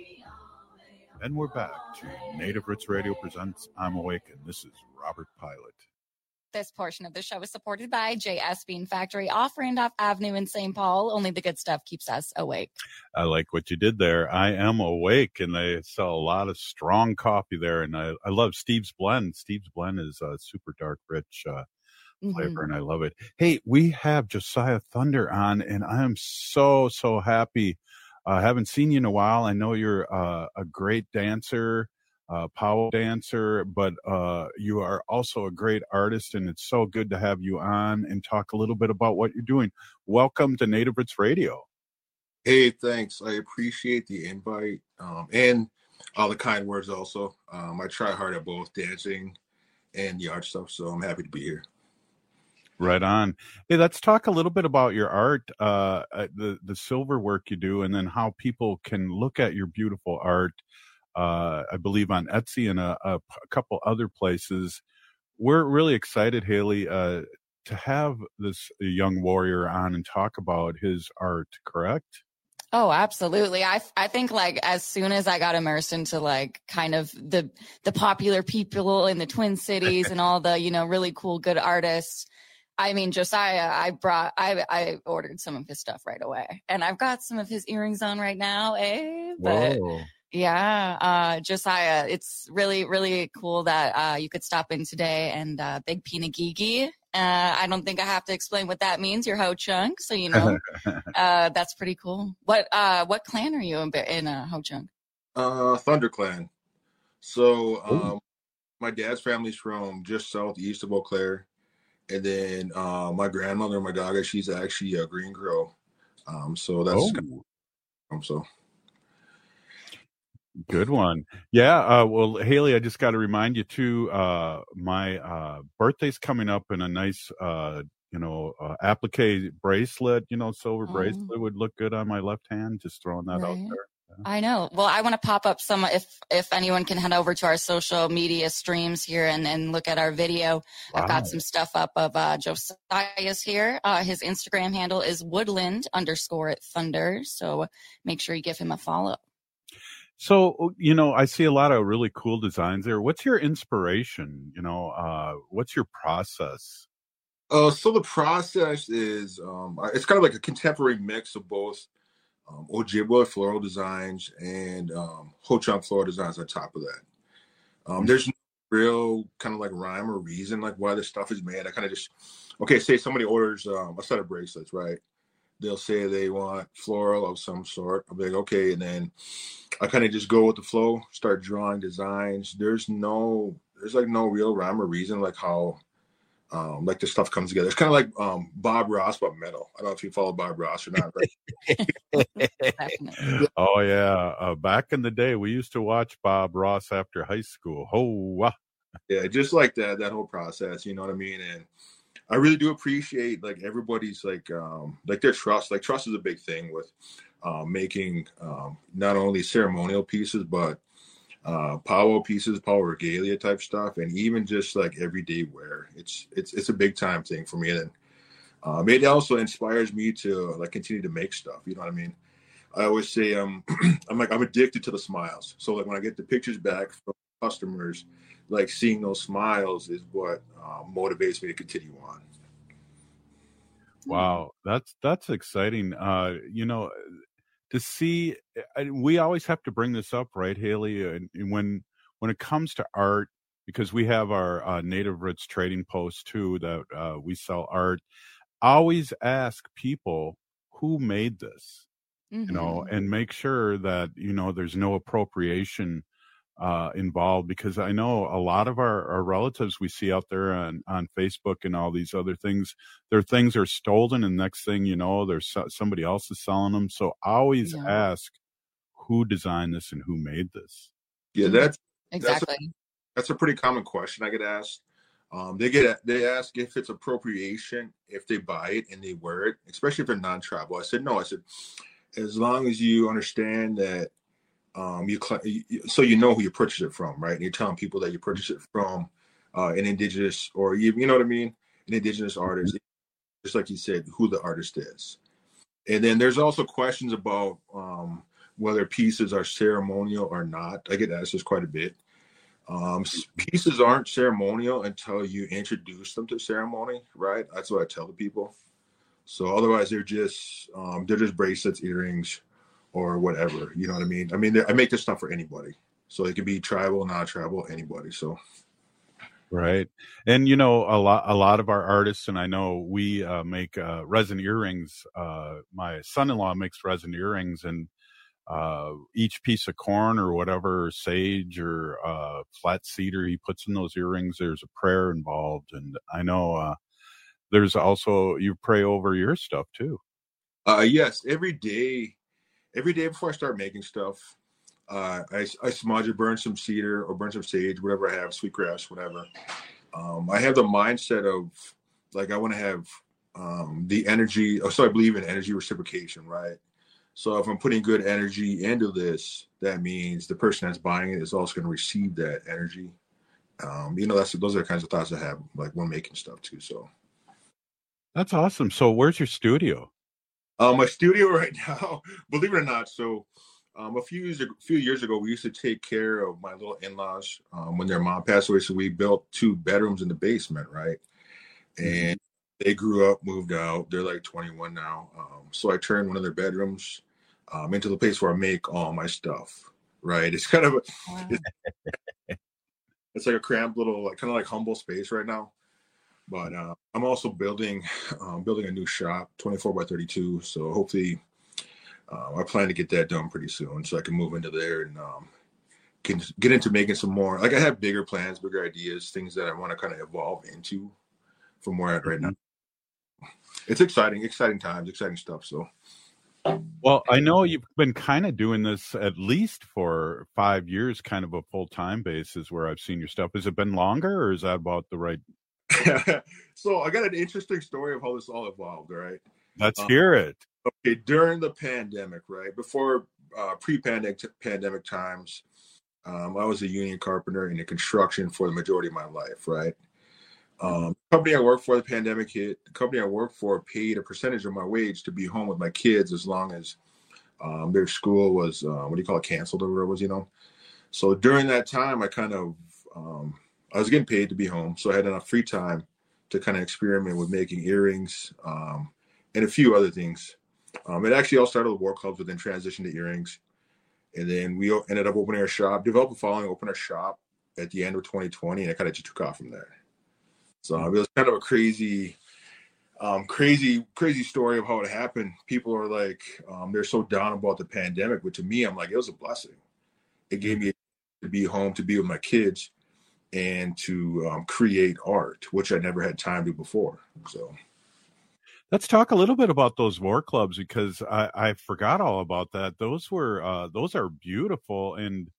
And we're back to Native Roots Radio presents I'm Awake, and this is Robert Pilot. This portion of the show is supported by J S Bean Factory off Randolph Avenue in Saint Paul. Only the good stuff keeps us awake. I like what you did there. I am awake, and they sell a lot of strong coffee there. And I, I love Steve's Blend. Steve's Blend is a super dark, rich uh, flavor, mm-hmm. and I love it. Hey, we have Josiah Thunder on, and I am so, so happy. I uh, haven't seen you in a while. I know you're uh, a great dancer. Uh, power dancer, but uh, you are also a great artist, and it's so good to have you on and talk a little bit about what you're doing. Welcome to Native Roots Radio. Hey, thanks. I appreciate the invite um, and all the kind words also. Um, I try hard at both dancing and the art stuff, so I'm happy to be here. Right on. Hey, let's talk a little bit about your art, uh, the, the silver work you do, and then how people can look at your beautiful art. Uh, I believe on Etsy and a, a, a couple other places. We're really excited, Haley, uh, to have this young warrior on and talk about his art, correct? Oh, absolutely. I, I think like as soon as I got immersed into like kind of the, the popular people in the Twin Cities and all the, you know, really cool, good artists. I mean, Josiah, I brought, I, I ordered some of his stuff right away, and I've got some of his earrings on right now. Eh? But Whoa. Yeah, uh, Josiah, it's really, really cool that uh, you could stop in today. And uh, Big Pinagigi, uh, I don't think I have to explain what that means. You're Ho Chunk, so you know uh, that's pretty cool. What uh, what clan are you in, in uh, Ho Chunk? Uh, Thunder Clan. So um, my dad's family's from just southeast of Eau Claire, and then uh, my grandmother, my dog, she's actually a Green Crow. Um, so that's oh. kind of, um, so. Good one. Yeah. Uh, well, Haley, I just got to remind you too, uh, my, uh, birthday's coming up, and a nice, uh, you know, uh, applique bracelet, you know, silver oh. bracelet would look good on my left hand. Just throwing that right. out there. Yeah. I know. Well, I want to pop up some, if, if anyone can head over to our social media streams here and, and look at our video. Wow. I've got some stuff up of, uh, Josiah's here. Uh, his Instagram handle is woodland underscore thunder. So make sure you give him a follow. So, you know, I see a lot of really cool designs there. What's your inspiration? You know, uh, what's your process? Uh, so the process is, um, it's kind of like a contemporary mix of both um, Ojibwe floral designs and um, Ho-Chunk floral designs on top of that. Um, mm-hmm. There's no real kind of like rhyme or reason like why this stuff is made. I kind of just, okay, say somebody orders um, a set of bracelets, right? They'll say they want floral of some sort. I'll be like, okay. And then I kind of just go with the flow, start drawing designs. There's no, there's like no real rhyme or reason, like how, um, like the stuff comes together. It's kind of like um, Bob Ross, but metal. I don't know if you follow Bob Ross or not. Right? Oh, yeah. Uh, back in the day, we used to watch Bob Ross after high school. Oh, wow. Yeah, just like that, that whole process, you know what I mean? And I really do appreciate like everybody's like um like their trust. Like trust is a big thing with uh, making um, not only ceremonial pieces but uh, powwow pieces, powwow regalia type stuff, and even just like everyday wear. It's it's it's a big time thing for me, and um, it also inspires me to like continue to make stuff. You know what I mean? I always say um I'm like I'm addicted to the smiles. So like when I get the pictures back from customers, like seeing those smiles is what uh, motivates me to continue on. Wow, that's that's exciting. Uh, you know, to see, we always have to bring this up, right, Haley? And when when it comes to art, because we have our uh, Native Roots trading post too, that uh, we sell art. Always ask people who made this, mm-hmm. you know, and make sure that you know there's no appropriation uh, involved, because I know a lot of our, our relatives we see out there on, on Facebook and all these other things, their things are stolen, and next thing you know, there's so, somebody else is selling them. So always yeah. ask who designed this and who made this. Yeah, that's exactly. That's a, that's a pretty common question I get asked. Um, they get they ask if it's appropriation if they buy it and they wear it, especially if they're non-tribal. I said no. I said as long as you understand that um, you, cl- you so you know who you purchase it from, right? And you're telling people that you purchase it from uh, an indigenous or you, you know what I mean, an indigenous artist, just like you said, who the artist is. And then there's also questions about um, whether pieces are ceremonial or not. I get asked this quite a bit. Um, pieces aren't ceremonial until you introduce them to ceremony, right? That's what I tell the people. So otherwise, they're just um, they're just bracelets, earrings, or whatever. You know what I mean? I mean, I make this stuff for anybody, so it can be tribal, non-tribal, anybody. So. Right. And, you know, a lot, a lot of our artists, and I know we uh, make uh, resin earrings. Uh, my son-in-law makes resin earrings, and uh, each piece of corn or whatever, or sage or uh, flat cedar he puts in those earrings, there's a prayer involved. And I know uh, there's also, you pray over your stuff too. Uh, yes. Every day, every day before I start making stuff, Uh, I, I smudge or burn some cedar or burn some sage, whatever I have, sweetgrass, whatever. Um, I have the mindset of like, I want to have um, the energy. Oh, so I believe in energy reciprocation, right? So if I'm putting good energy into this, that means the person that's buying it is also going to receive that energy. Um, you know, that's those are the kinds of thoughts I have like when making stuff too. So that's awesome. So where's your studio? Uh, my studio right now, believe it or not, so Um, a few years, a few years ago, we used to take care of my little in-laws um, when their mom passed away. So we built two bedrooms in the basement, right? And they grew up, moved out. They're like twenty-one now. Um, so I turned one of their bedrooms um, into the place where I make all my stuff, right? It's kind of a, it's, it's like a cramped little, like kind of like humble space right now. But uh, I'm also building, um, building a new shop, twenty-four by thirty-two. So hopefully. Uh, I plan to get that done pretty soon so I can move into there and um, can get into making some more. Like I have bigger plans, bigger ideas, things that I want to kind of evolve into from where I'm at right now. It's exciting, exciting times, exciting stuff. So, well, I know you've been kind of doing this at least for five years, kind of a full-time basis where I've seen your stuff. Has it been longer or is that about the right? So I got an interesting story of how this all evolved, all right? Let's um, hear it. Okay, during the pandemic, right before uh, pre-pandemic pandemic times, um, I was a union carpenter in the construction for the majority of my life, right? Um, the company I worked for, the pandemic hit. The company I worked for paid a percentage of my wage to be home with my kids as long as um, their school was, uh, what do you call it, canceled or whatever it was, you know? So during that time, I kind of, um, I was getting paid to be home. So I had enough free time to kind of experiment with making earrings um, and a few other things. Um, it actually all started with war clubs, but then transitioned to earrings. And then we ended up opening our shop, developed a following, opened our shop at the end of twenty twenty, and it kind of just took off from there. So it was kind of a crazy, um, crazy, crazy story of how it happened. People are like, um, they're so down about the pandemic, but to me, I'm like, it was a blessing. It gave me to be home, to be with my kids, and to um, create art, which I never had time to before. So. Let's talk a little bit about those war clubs because I, I forgot all about that. Those were uh, those are beautiful, and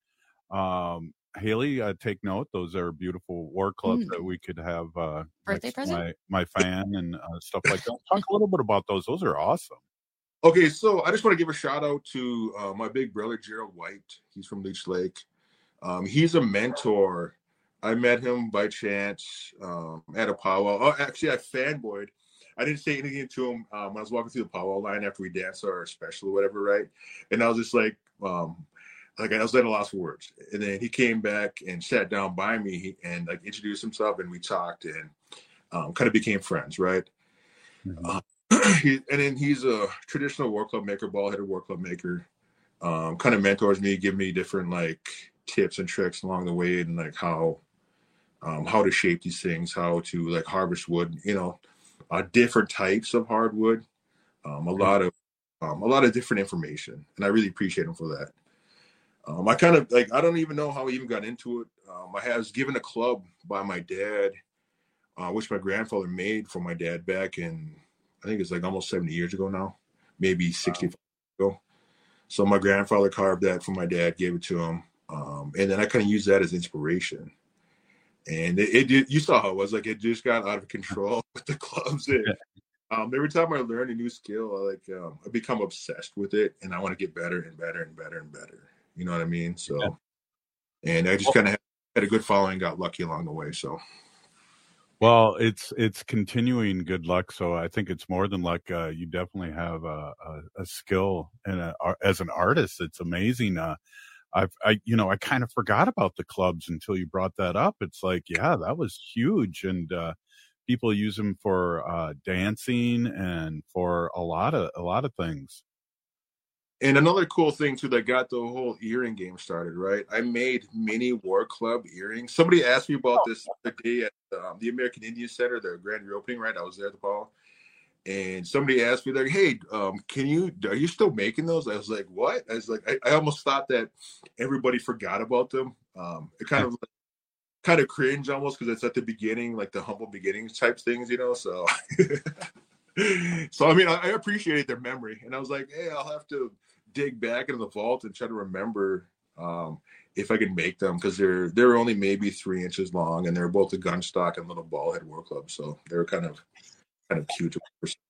um, Haley, uh, take note. Those are beautiful war clubs mm. that we could have uh, birthday present. My my fan and uh, stuff like that. Talk a little bit about those. Those are awesome. Okay, so I just want to give a shout out to uh, my big brother Gerald White. He's from Leech Lake. Um, he's a mentor. I met him by chance um, at a powwow. Oh, actually, I fanboyed. I didn't say anything to him um, when I was walking through the powwow line after we danced our special or whatever, right? And I was just like, um, like I was at a loss for words. And then he came back and sat down by me and like introduced himself, and we talked and um, kind of became friends, right? Mm-hmm. Uh, he, and then he's a traditional war club maker, ball-headed war club maker. Um, kind of mentors me, give me different like tips and tricks along the way, and like how um, how to shape these things, how to like harvest wood, you know. Uh, different types of hardwood, um, a lot of um, a lot of different information, and I really appreciate him for that. Um, I kind of like I don't even know how I even got into it. Um, I was given a club by my dad, uh, which my grandfather made for my dad back in I think it's like almost seventy years ago now, maybe sixty-five wow. ago. So my grandfather carved that for my dad, gave it to him, um, and then I kind of used that as inspiration. And it, it, you saw how it was like, it just got out of control with the clubs. And, um, every time I learn a new skill, I like, um, I become obsessed with it, and I want to get better and better and better and better, You know what I mean? So, yeah. And I just kind of had, had a good following, got lucky along the way. So. Well, it's it's continuing good luck. So I think it's more than luck. Uh, you definitely have a, a, a skill, and a, as an artist, it's amazing. Uh, I've I you know I kind of forgot about the clubs until you brought that up. It's like, yeah, that was huge, and uh, people use them for uh, dancing and for a lot of a lot of things. And another cool thing too that got the whole earring game started, right? I made mini War Club earrings. Somebody asked me about this the other day at um, the American Indian Center, their grand reopening, right? I was there at the ball, and somebody asked me like, "Hey, um, can you? Are you still making those?" I was like, "What?" I was like, I, I almost thought that everybody forgot about them. Um, it kind of like, kind of cringe almost because it's at the beginning, like the humble beginnings type things, you know. So, so I mean, I, I appreciated their memory, and I was like, "Hey, I'll have to dig back into the vault and try to remember um, if I can make them because they're they're only maybe three inches long and they're both a gun stock and little ball head War Club, so they're kind of kind of cute.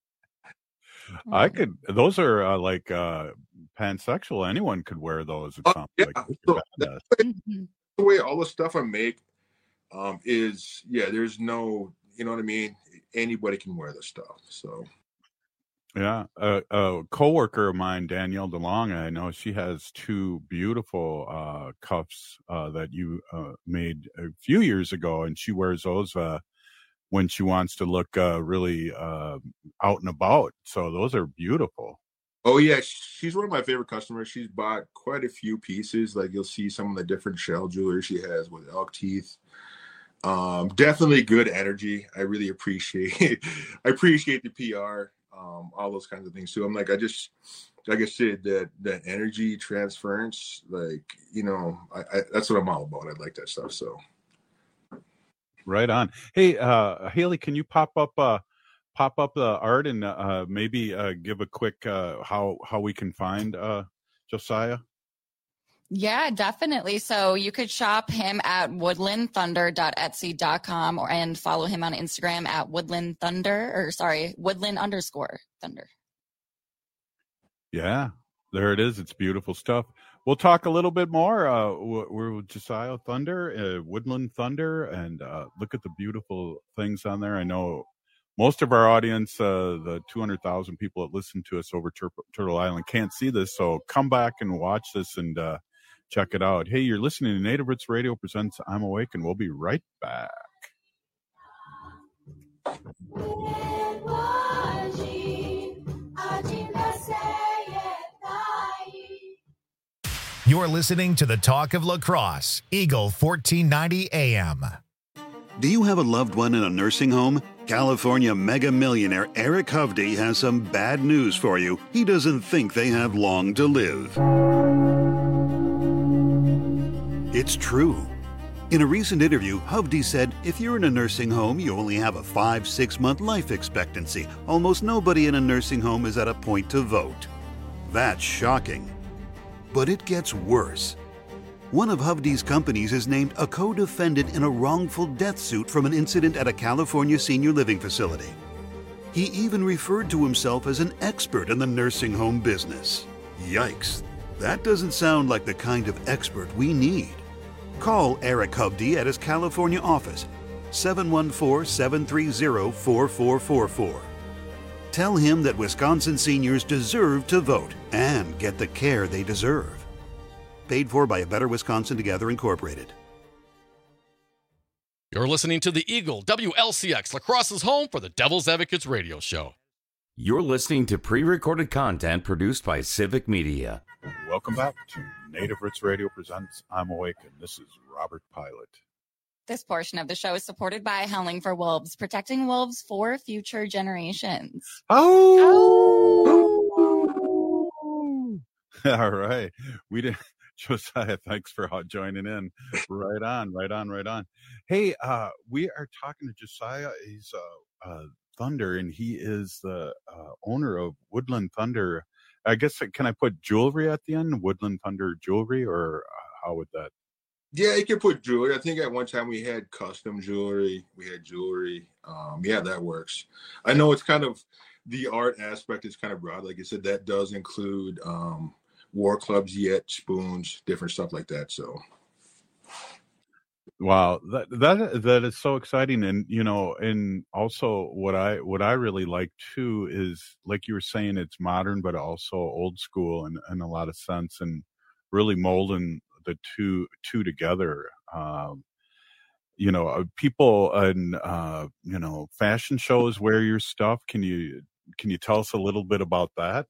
I could. Those are uh, like uh, pansexual. Anyone could wear those. It Uh, sounds yeah, like so that's the way, the way all the stuff I make um, is yeah. There's no, you know what I mean. Anybody can wear this stuff. So. Yeah, a, a coworker of mine, Danielle DeLong, I know she has two beautiful uh, cuffs uh, that you uh, made a few years ago, and she wears those uh, when she wants to look uh, really uh, out and about. So those are beautiful. Oh yeah, she's one of my favorite customers. She's bought quite a few pieces. Like you'll see some of the different shell jewelry she has with elk teeth. Um, definitely good energy. I really appreciate. I appreciate the P R. Um, all those kinds of things too. I'm like, I just, like I said, that that energy transference, like, you know, I, I that's what I'm all about. I like that stuff. So, right on. Hey, uh, Haley, can you pop up, uh, pop up the art and uh, maybe uh, give a quick uh, how how we can find uh, Josiah? Yeah, definitely. So you could shop him at woodland thunder dot etsy dot com or and follow him on Instagram at woodland thunder or sorry, woodland underscore thunder. Yeah, there it is. It's beautiful stuff. We'll talk a little bit more. Uh, we're with Josiah Thunder, uh, Woodland Thunder, and uh, look at the beautiful things on there. I know most of our audience, uh, the two hundred thousand people that listen to us over Tur- Turtle Island, can't see this. So come back and watch this and uh, check it out. Hey, you're listening to Native Roots Radio presents I'm Awake, and we'll be right back. You're listening to the Talk of La Crosse, Eagle fourteen ninety A M. Do you have a loved one in a nursing home? California mega millionaire Eric Hovde has some bad news for you. He doesn't think they have long to live. It's true. In a recent interview, Hovde said, if you're in a nursing home, you only have a five, six month life expectancy. Almost nobody in a nursing home is at a point to vote. That's shocking. But it gets worse. One of Hovde's companies is named a co-defendant in a wrongful death suit from an incident at a California senior living facility. He even referred to himself as an expert in the nursing home business. Yikes. That doesn't sound like the kind of expert we need. Call Eric Hovde at his California office, seven one four, seven three zero, four four four four. Tell him that Wisconsin seniors deserve to vote and get the care they deserve. Paid for by A Better Wisconsin Together, Incorporated. You're listening to the Eagle W L C X, La Crosse's home for the Devil's Advocates radio show. You're listening to pre-recorded content produced by Civic Media. Welcome back to Native Roots Radio presents I'm Awake, and this is Robert Pilot. This portion of the show is supported by Howling for Wolves, protecting wolves for future generations. Oh! oh! All right. We did. Josiah, thanks for joining in. Right on, right on, right on. Hey, uh, we are talking to Josiah. He's uh, uh, Thunder, and he is the uh, owner of Woodland Thunder. I guess, can I put jewelry at the end? Woodland Thunder jewelry, or how would that? Yeah, you can put jewelry. I think at one time we had custom jewelry. We had jewelry. Um, yeah, that works. I know it's kind of, the art aspect is kind of broad. Like I said, that does include um, war clubs yet, spoons, different stuff like that. So. Wow, that that that is so exciting, and you know, and also what I what I really like too is, like you were saying, it's modern but also old school in, in a lot of sense, and really molding the two two together. Um, you know, uh, people in uh, you know fashion shows wear your stuff. Can you can you tell us a little bit about that?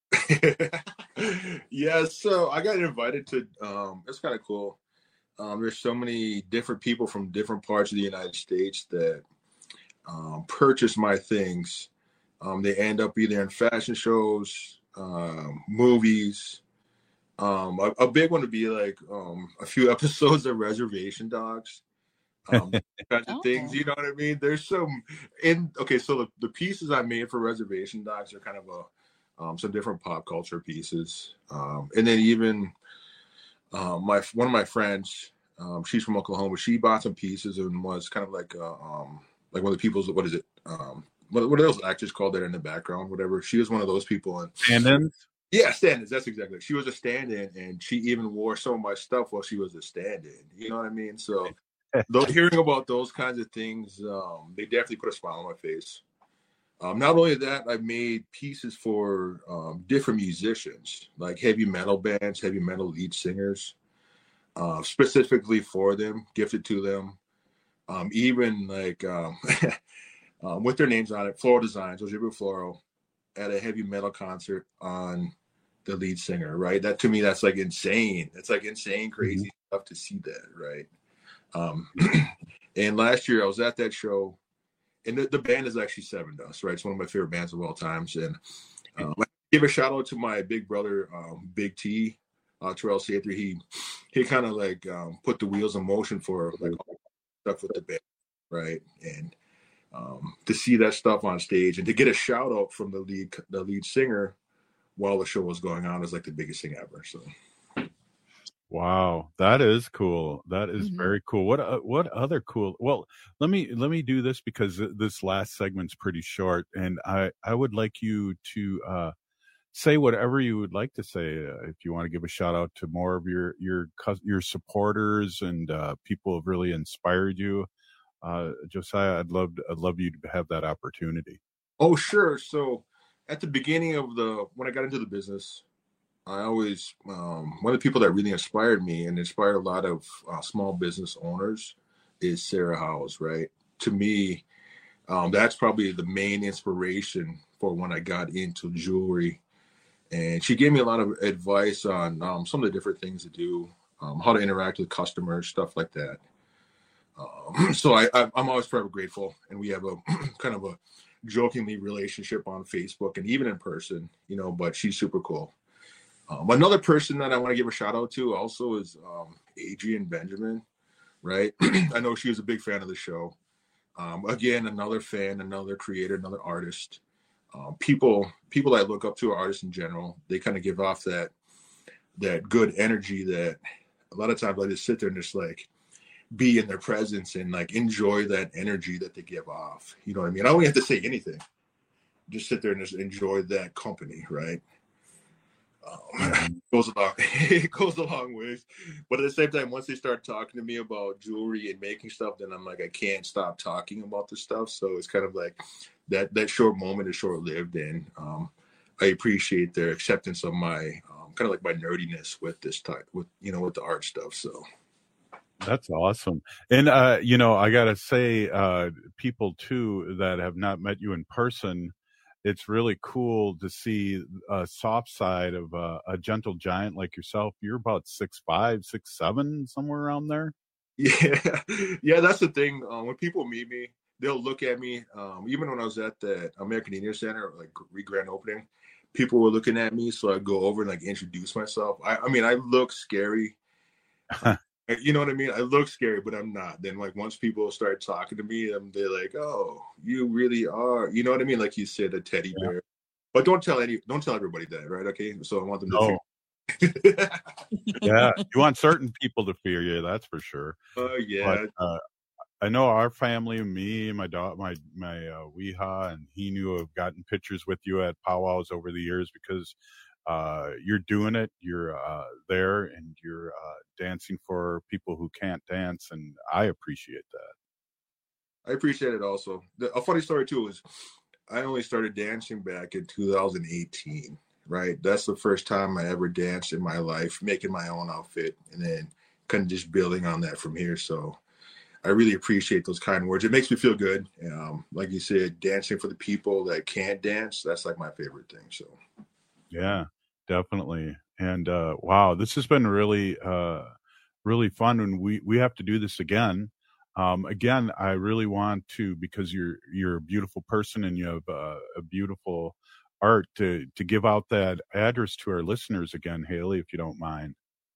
Yeah, so I got invited to. Um, it's kind of cool. Um, there's so many different people from different parts of the United States that um, purchase my things. Um, they end up either in fashion shows, um, movies. Um, a, a big one would be like um, a few episodes of Reservation Dogs. Um, kinds of things, you know what I mean? There's some in okay. So the, the pieces I made for Reservation Dogs are kind of a um, some different pop culture pieces, um, and then even. Um, my one of my friends, um, she's from Oklahoma. She bought some pieces and was kind of like, uh, um, like one of the people's. What is it? Um, what, what are those actors called that are in the background? Whatever. She was one of those people. And stand-ins. Yeah, stand-ins. That's exactly. She was a stand-in, and she even wore some of my stuff while she was a stand-in. You know what I mean? So, though, hearing about those kinds of things, um, they definitely put a smile on my face. Um, not only that, I've made pieces for um, different musicians, like heavy metal bands, heavy metal lead singers, uh, specifically for them, gifted to them. Um, even like um, um, with their names on it, Floral Designs, Ojibwe Floral, at a heavy metal concert on the lead singer, right? That to me, that's like insane. It's like insane, crazy mm-hmm. stuff to see that, right? Um, and last year I was at that show. And the, the band is actually Seven Dust, right? It's one of my favorite bands of all times. And um, I give a shout out to my big brother, um, Big T, uh, Terrell Sather. He he kind of like um, put the wheels in motion for like all stuff with the band, right? And um, to see that stuff on stage and to get a shout out from the lead the lead singer while the show was going on is like the biggest thing ever. So. Wow, that is cool. That is mm-hmm. very cool. What uh, what other cool? Well, let me let me do this because this last segment's pretty short, and I I would like you to uh, say whatever you would like to say. Uh, if you want to give a shout out to more of your your your supporters and uh, people who have really inspired you, uh, Josiah, I'd love I'd love you to have that opportunity. Oh, sure. So at the beginning of the when I got into the business. I always, um, one of the people that really inspired me and inspired a lot of uh, small business owners is Sarah Howes, right? To me, um, that's probably the main inspiration for when I got into jewelry. And she gave me a lot of advice on um, some of the different things to do, um, how to interact with customers, stuff like that. Um, so I, I, I'm always forever grateful. And we have a kind of a jokingly relationship on Facebook and even in person, you know, but she's super cool. Um, another person that I want to give a shout out to also is um, Adrienne Benjamin, right? I know she was a big fan of the show. Um, again, another fan, another creator, another artist. Um, people, people that I look up to are artists in general. They kind of give off that that good energy that a lot of times I just sit there and just like be in their presence and like enjoy that energy that they give off. You know what I mean? I don't have to say anything. Just sit there and just enjoy that company, right? Um, goes along, it goes a long ways, but at the same time, once they start talking to me about jewelry and making stuff, then I'm like, I can't stop talking about the stuff. So it's kind of like that that short moment is short lived, and um, I appreciate their acceptance of my um, kind of like my nerdiness with this type, with you know, with the art stuff. So that's awesome, and uh, you know, I gotta say, uh, people too that have not met you in person. It's really cool to see a soft side of uh, a gentle giant like yourself. You're about six five, six seven, somewhere around there. Yeah, yeah, that's the thing. Um, when people meet me, they'll look at me. Um, even when I was at the American Indian Center, like re-grand opening, people were looking at me. So I go over and like introduce myself. I, I mean, I look scary. You know what I mean? I look scary, but I'm not. Then like once people start talking to me, um, they're like, "Oh, you really are." You know what I mean? Like you said, a teddy bear. Yeah. But don't tell any, don't tell everybody that, right? Okay. So I want them to. Oh. Yeah, you want certain people to fear you. That's for sure. Oh uh, yeah. But, uh, I know our family, me, my dog, my my uh, Weeha, and he knew have gotten pictures with you at powwows over the years because uh, you're doing it. You're uh, there, and you're uh, dancing for people who can't dance, and I appreciate that. I appreciate it also. The, a funny story too is I only started dancing back in two thousand eighteen. Right, that's the first time I ever danced in my life, making my own outfit, and then kind of just building on that from here. So I really appreciate those kind words. It makes me feel good. Um, like you said, dancing for the people that can't dance, that's like my favorite thing. So yeah, definitely. And uh, wow, this has been really, uh, really fun. And we, we have to do this again. Um, again, I really want to, because you're, you're a beautiful person and you have uh, a beautiful art, to, to give out that address to our listeners again, Haley, if you don't mind.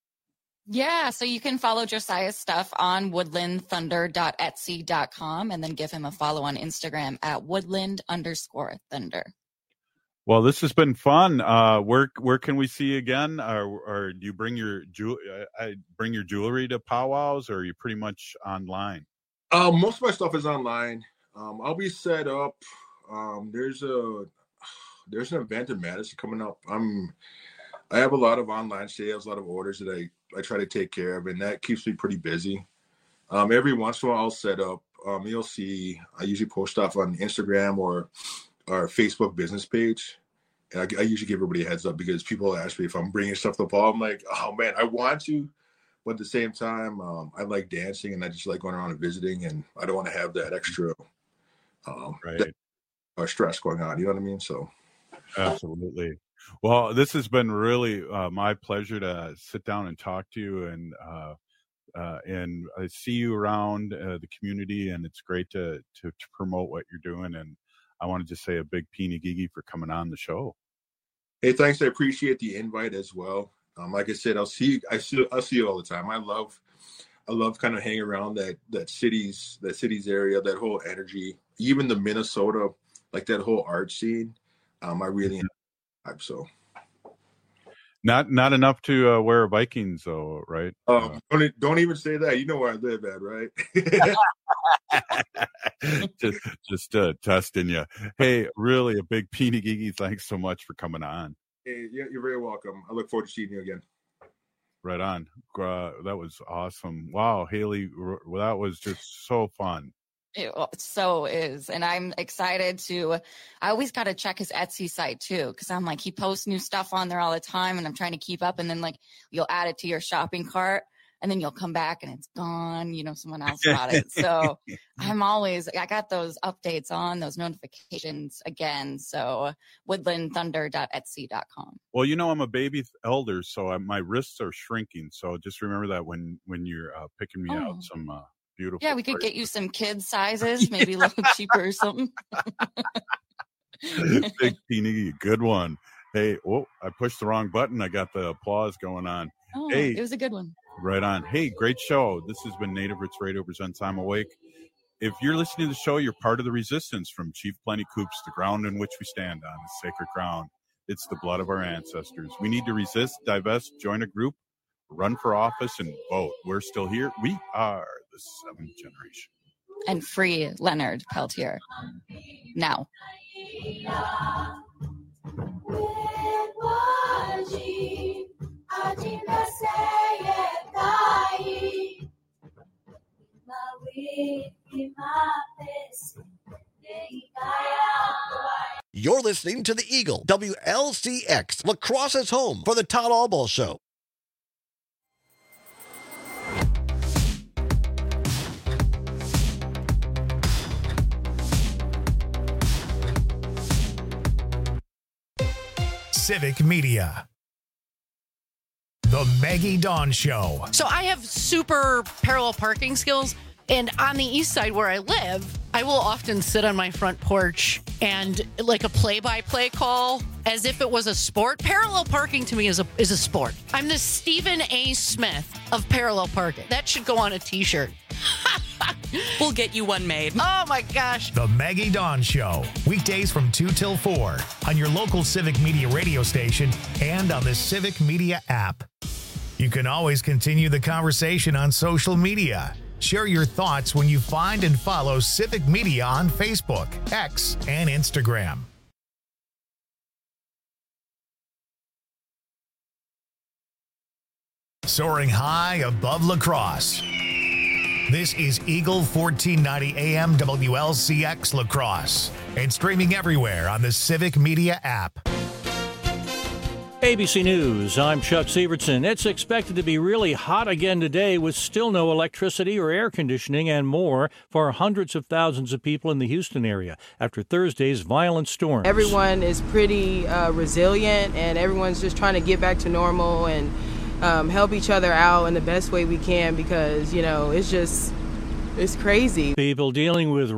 Yeah, so you can follow Josiah's stuff on woodland thunder dot etsy dot com and then give him a follow on Instagram at woodland underscore thunder. Well, this has been fun. Uh, where where can we see you again? Or, or do you bring your ju- I bring your jewelry to powwows, or are you pretty much online? Um, most of my stuff is online. Um, I'll be set up. Um, there's a there's an event in Madison coming up. I'm I have a lot of online sales, a lot of orders that I, I try to take care of, and that keeps me pretty busy. Um, every once in a while, I'll set up. Um, you'll see I usually post stuff on Instagram or our Facebook business page. And I, I usually give everybody a heads up because people ask me if I'm bringing stuff to the ball. I'm like, oh, man, I want to. But at the same time, um, I like dancing, and I just like going around and visiting, and I don't want to have that extra um, right. that, uh, stress going on. You know what I mean? So. Absolutely. Well, this has been really uh, my pleasure to sit down and talk to you, and uh, uh, and I see you around uh, the community, and it's great to, to to promote what you're doing. And I want to just say a big peeny gigi for coming on the show. Hey, thanks. I appreciate the invite as well. Um, like I said, I'll see I see I'll see you all the time. I love I love kind of hanging around that that cities that cities area, that whole energy, even the Minnesota, like that whole art scene. Um, I really am. So not not enough to uh, wear Vikings though, right? Um, uh, don't don't even say that. You know where I live at, right? just just uh, testing you. Hey, really a big peeny gigi. Thanks so much for coming on. Hey, you're very welcome. I look forward to seeing you again. Right on. Uh, that was awesome. Wow, Haley, that was just so fun. It so is. And I'm excited to, I always got to check his Etsy site too. Cause I'm like, he posts new stuff on there all the time and I'm trying to keep up. And then like, you'll add it to your shopping cart and then you'll come back and it's gone. You know, someone else got it. So I'm always, I got those updates on, those notifications again. So woodland thunder dot etsy dot com. Well, you know, I'm a baby elder, so I, my wrists are shrinking. So just remember that when, when you're uh, picking me oh. out some, uh, beautiful. Yeah, we could get you some kid sizes, maybe a little cheaper or something. Big teeny, good one. Hey, oh, I pushed the wrong button. I got the applause going on. Oh, hey, it was a good one. Right on. Hey, great show. This has been Native Roots Radio presents I'm Awake. If you're listening to the show, you're part of the resistance from Chief Plenty Coops, the ground in which we stand on, the sacred ground. It's the blood of our ancestors. We need to resist, divest, join a group, run for office, and vote. We're still here. We are the seventh generation. And free Leonard Peltier. Now. You're listening to the Eagle, W L C X, La Crosse's home for the Todd Albaugh Show. Civic Media. The Maggie Dawn Show. So I have super parallel parking skills, and on the east side where I live, I will often sit on my front porch and like a play-by-play call as if it was a sport. Parallel parking to me is a is a sport. I'm the Stephen A. Smith of parallel parking. That should go on a t-shirt. We'll get you one made. Oh my gosh. The Maggie Dawn Show. Weekdays from two till four on your local Civic Media radio station and on the Civic Media app. You can always continue the conversation on social media. Share your thoughts when you find and follow Civic Media on Facebook, X, and Instagram. soaring high above La Crosse. This is Eagle fourteen ninety A M W L C X La Crosse and streaming everywhere on the Civic Media app. A B C News, I'm Chuck Sievertson. It's expected to be really hot again today with still no electricity or air conditioning and more for hundreds of thousands of people in the Houston area after Thursday's violent storms. Everyone is pretty uh, resilient and everyone's just trying to get back to normal and um, help each other out in the best way we can because, you know, it's just, it's crazy. People dealing with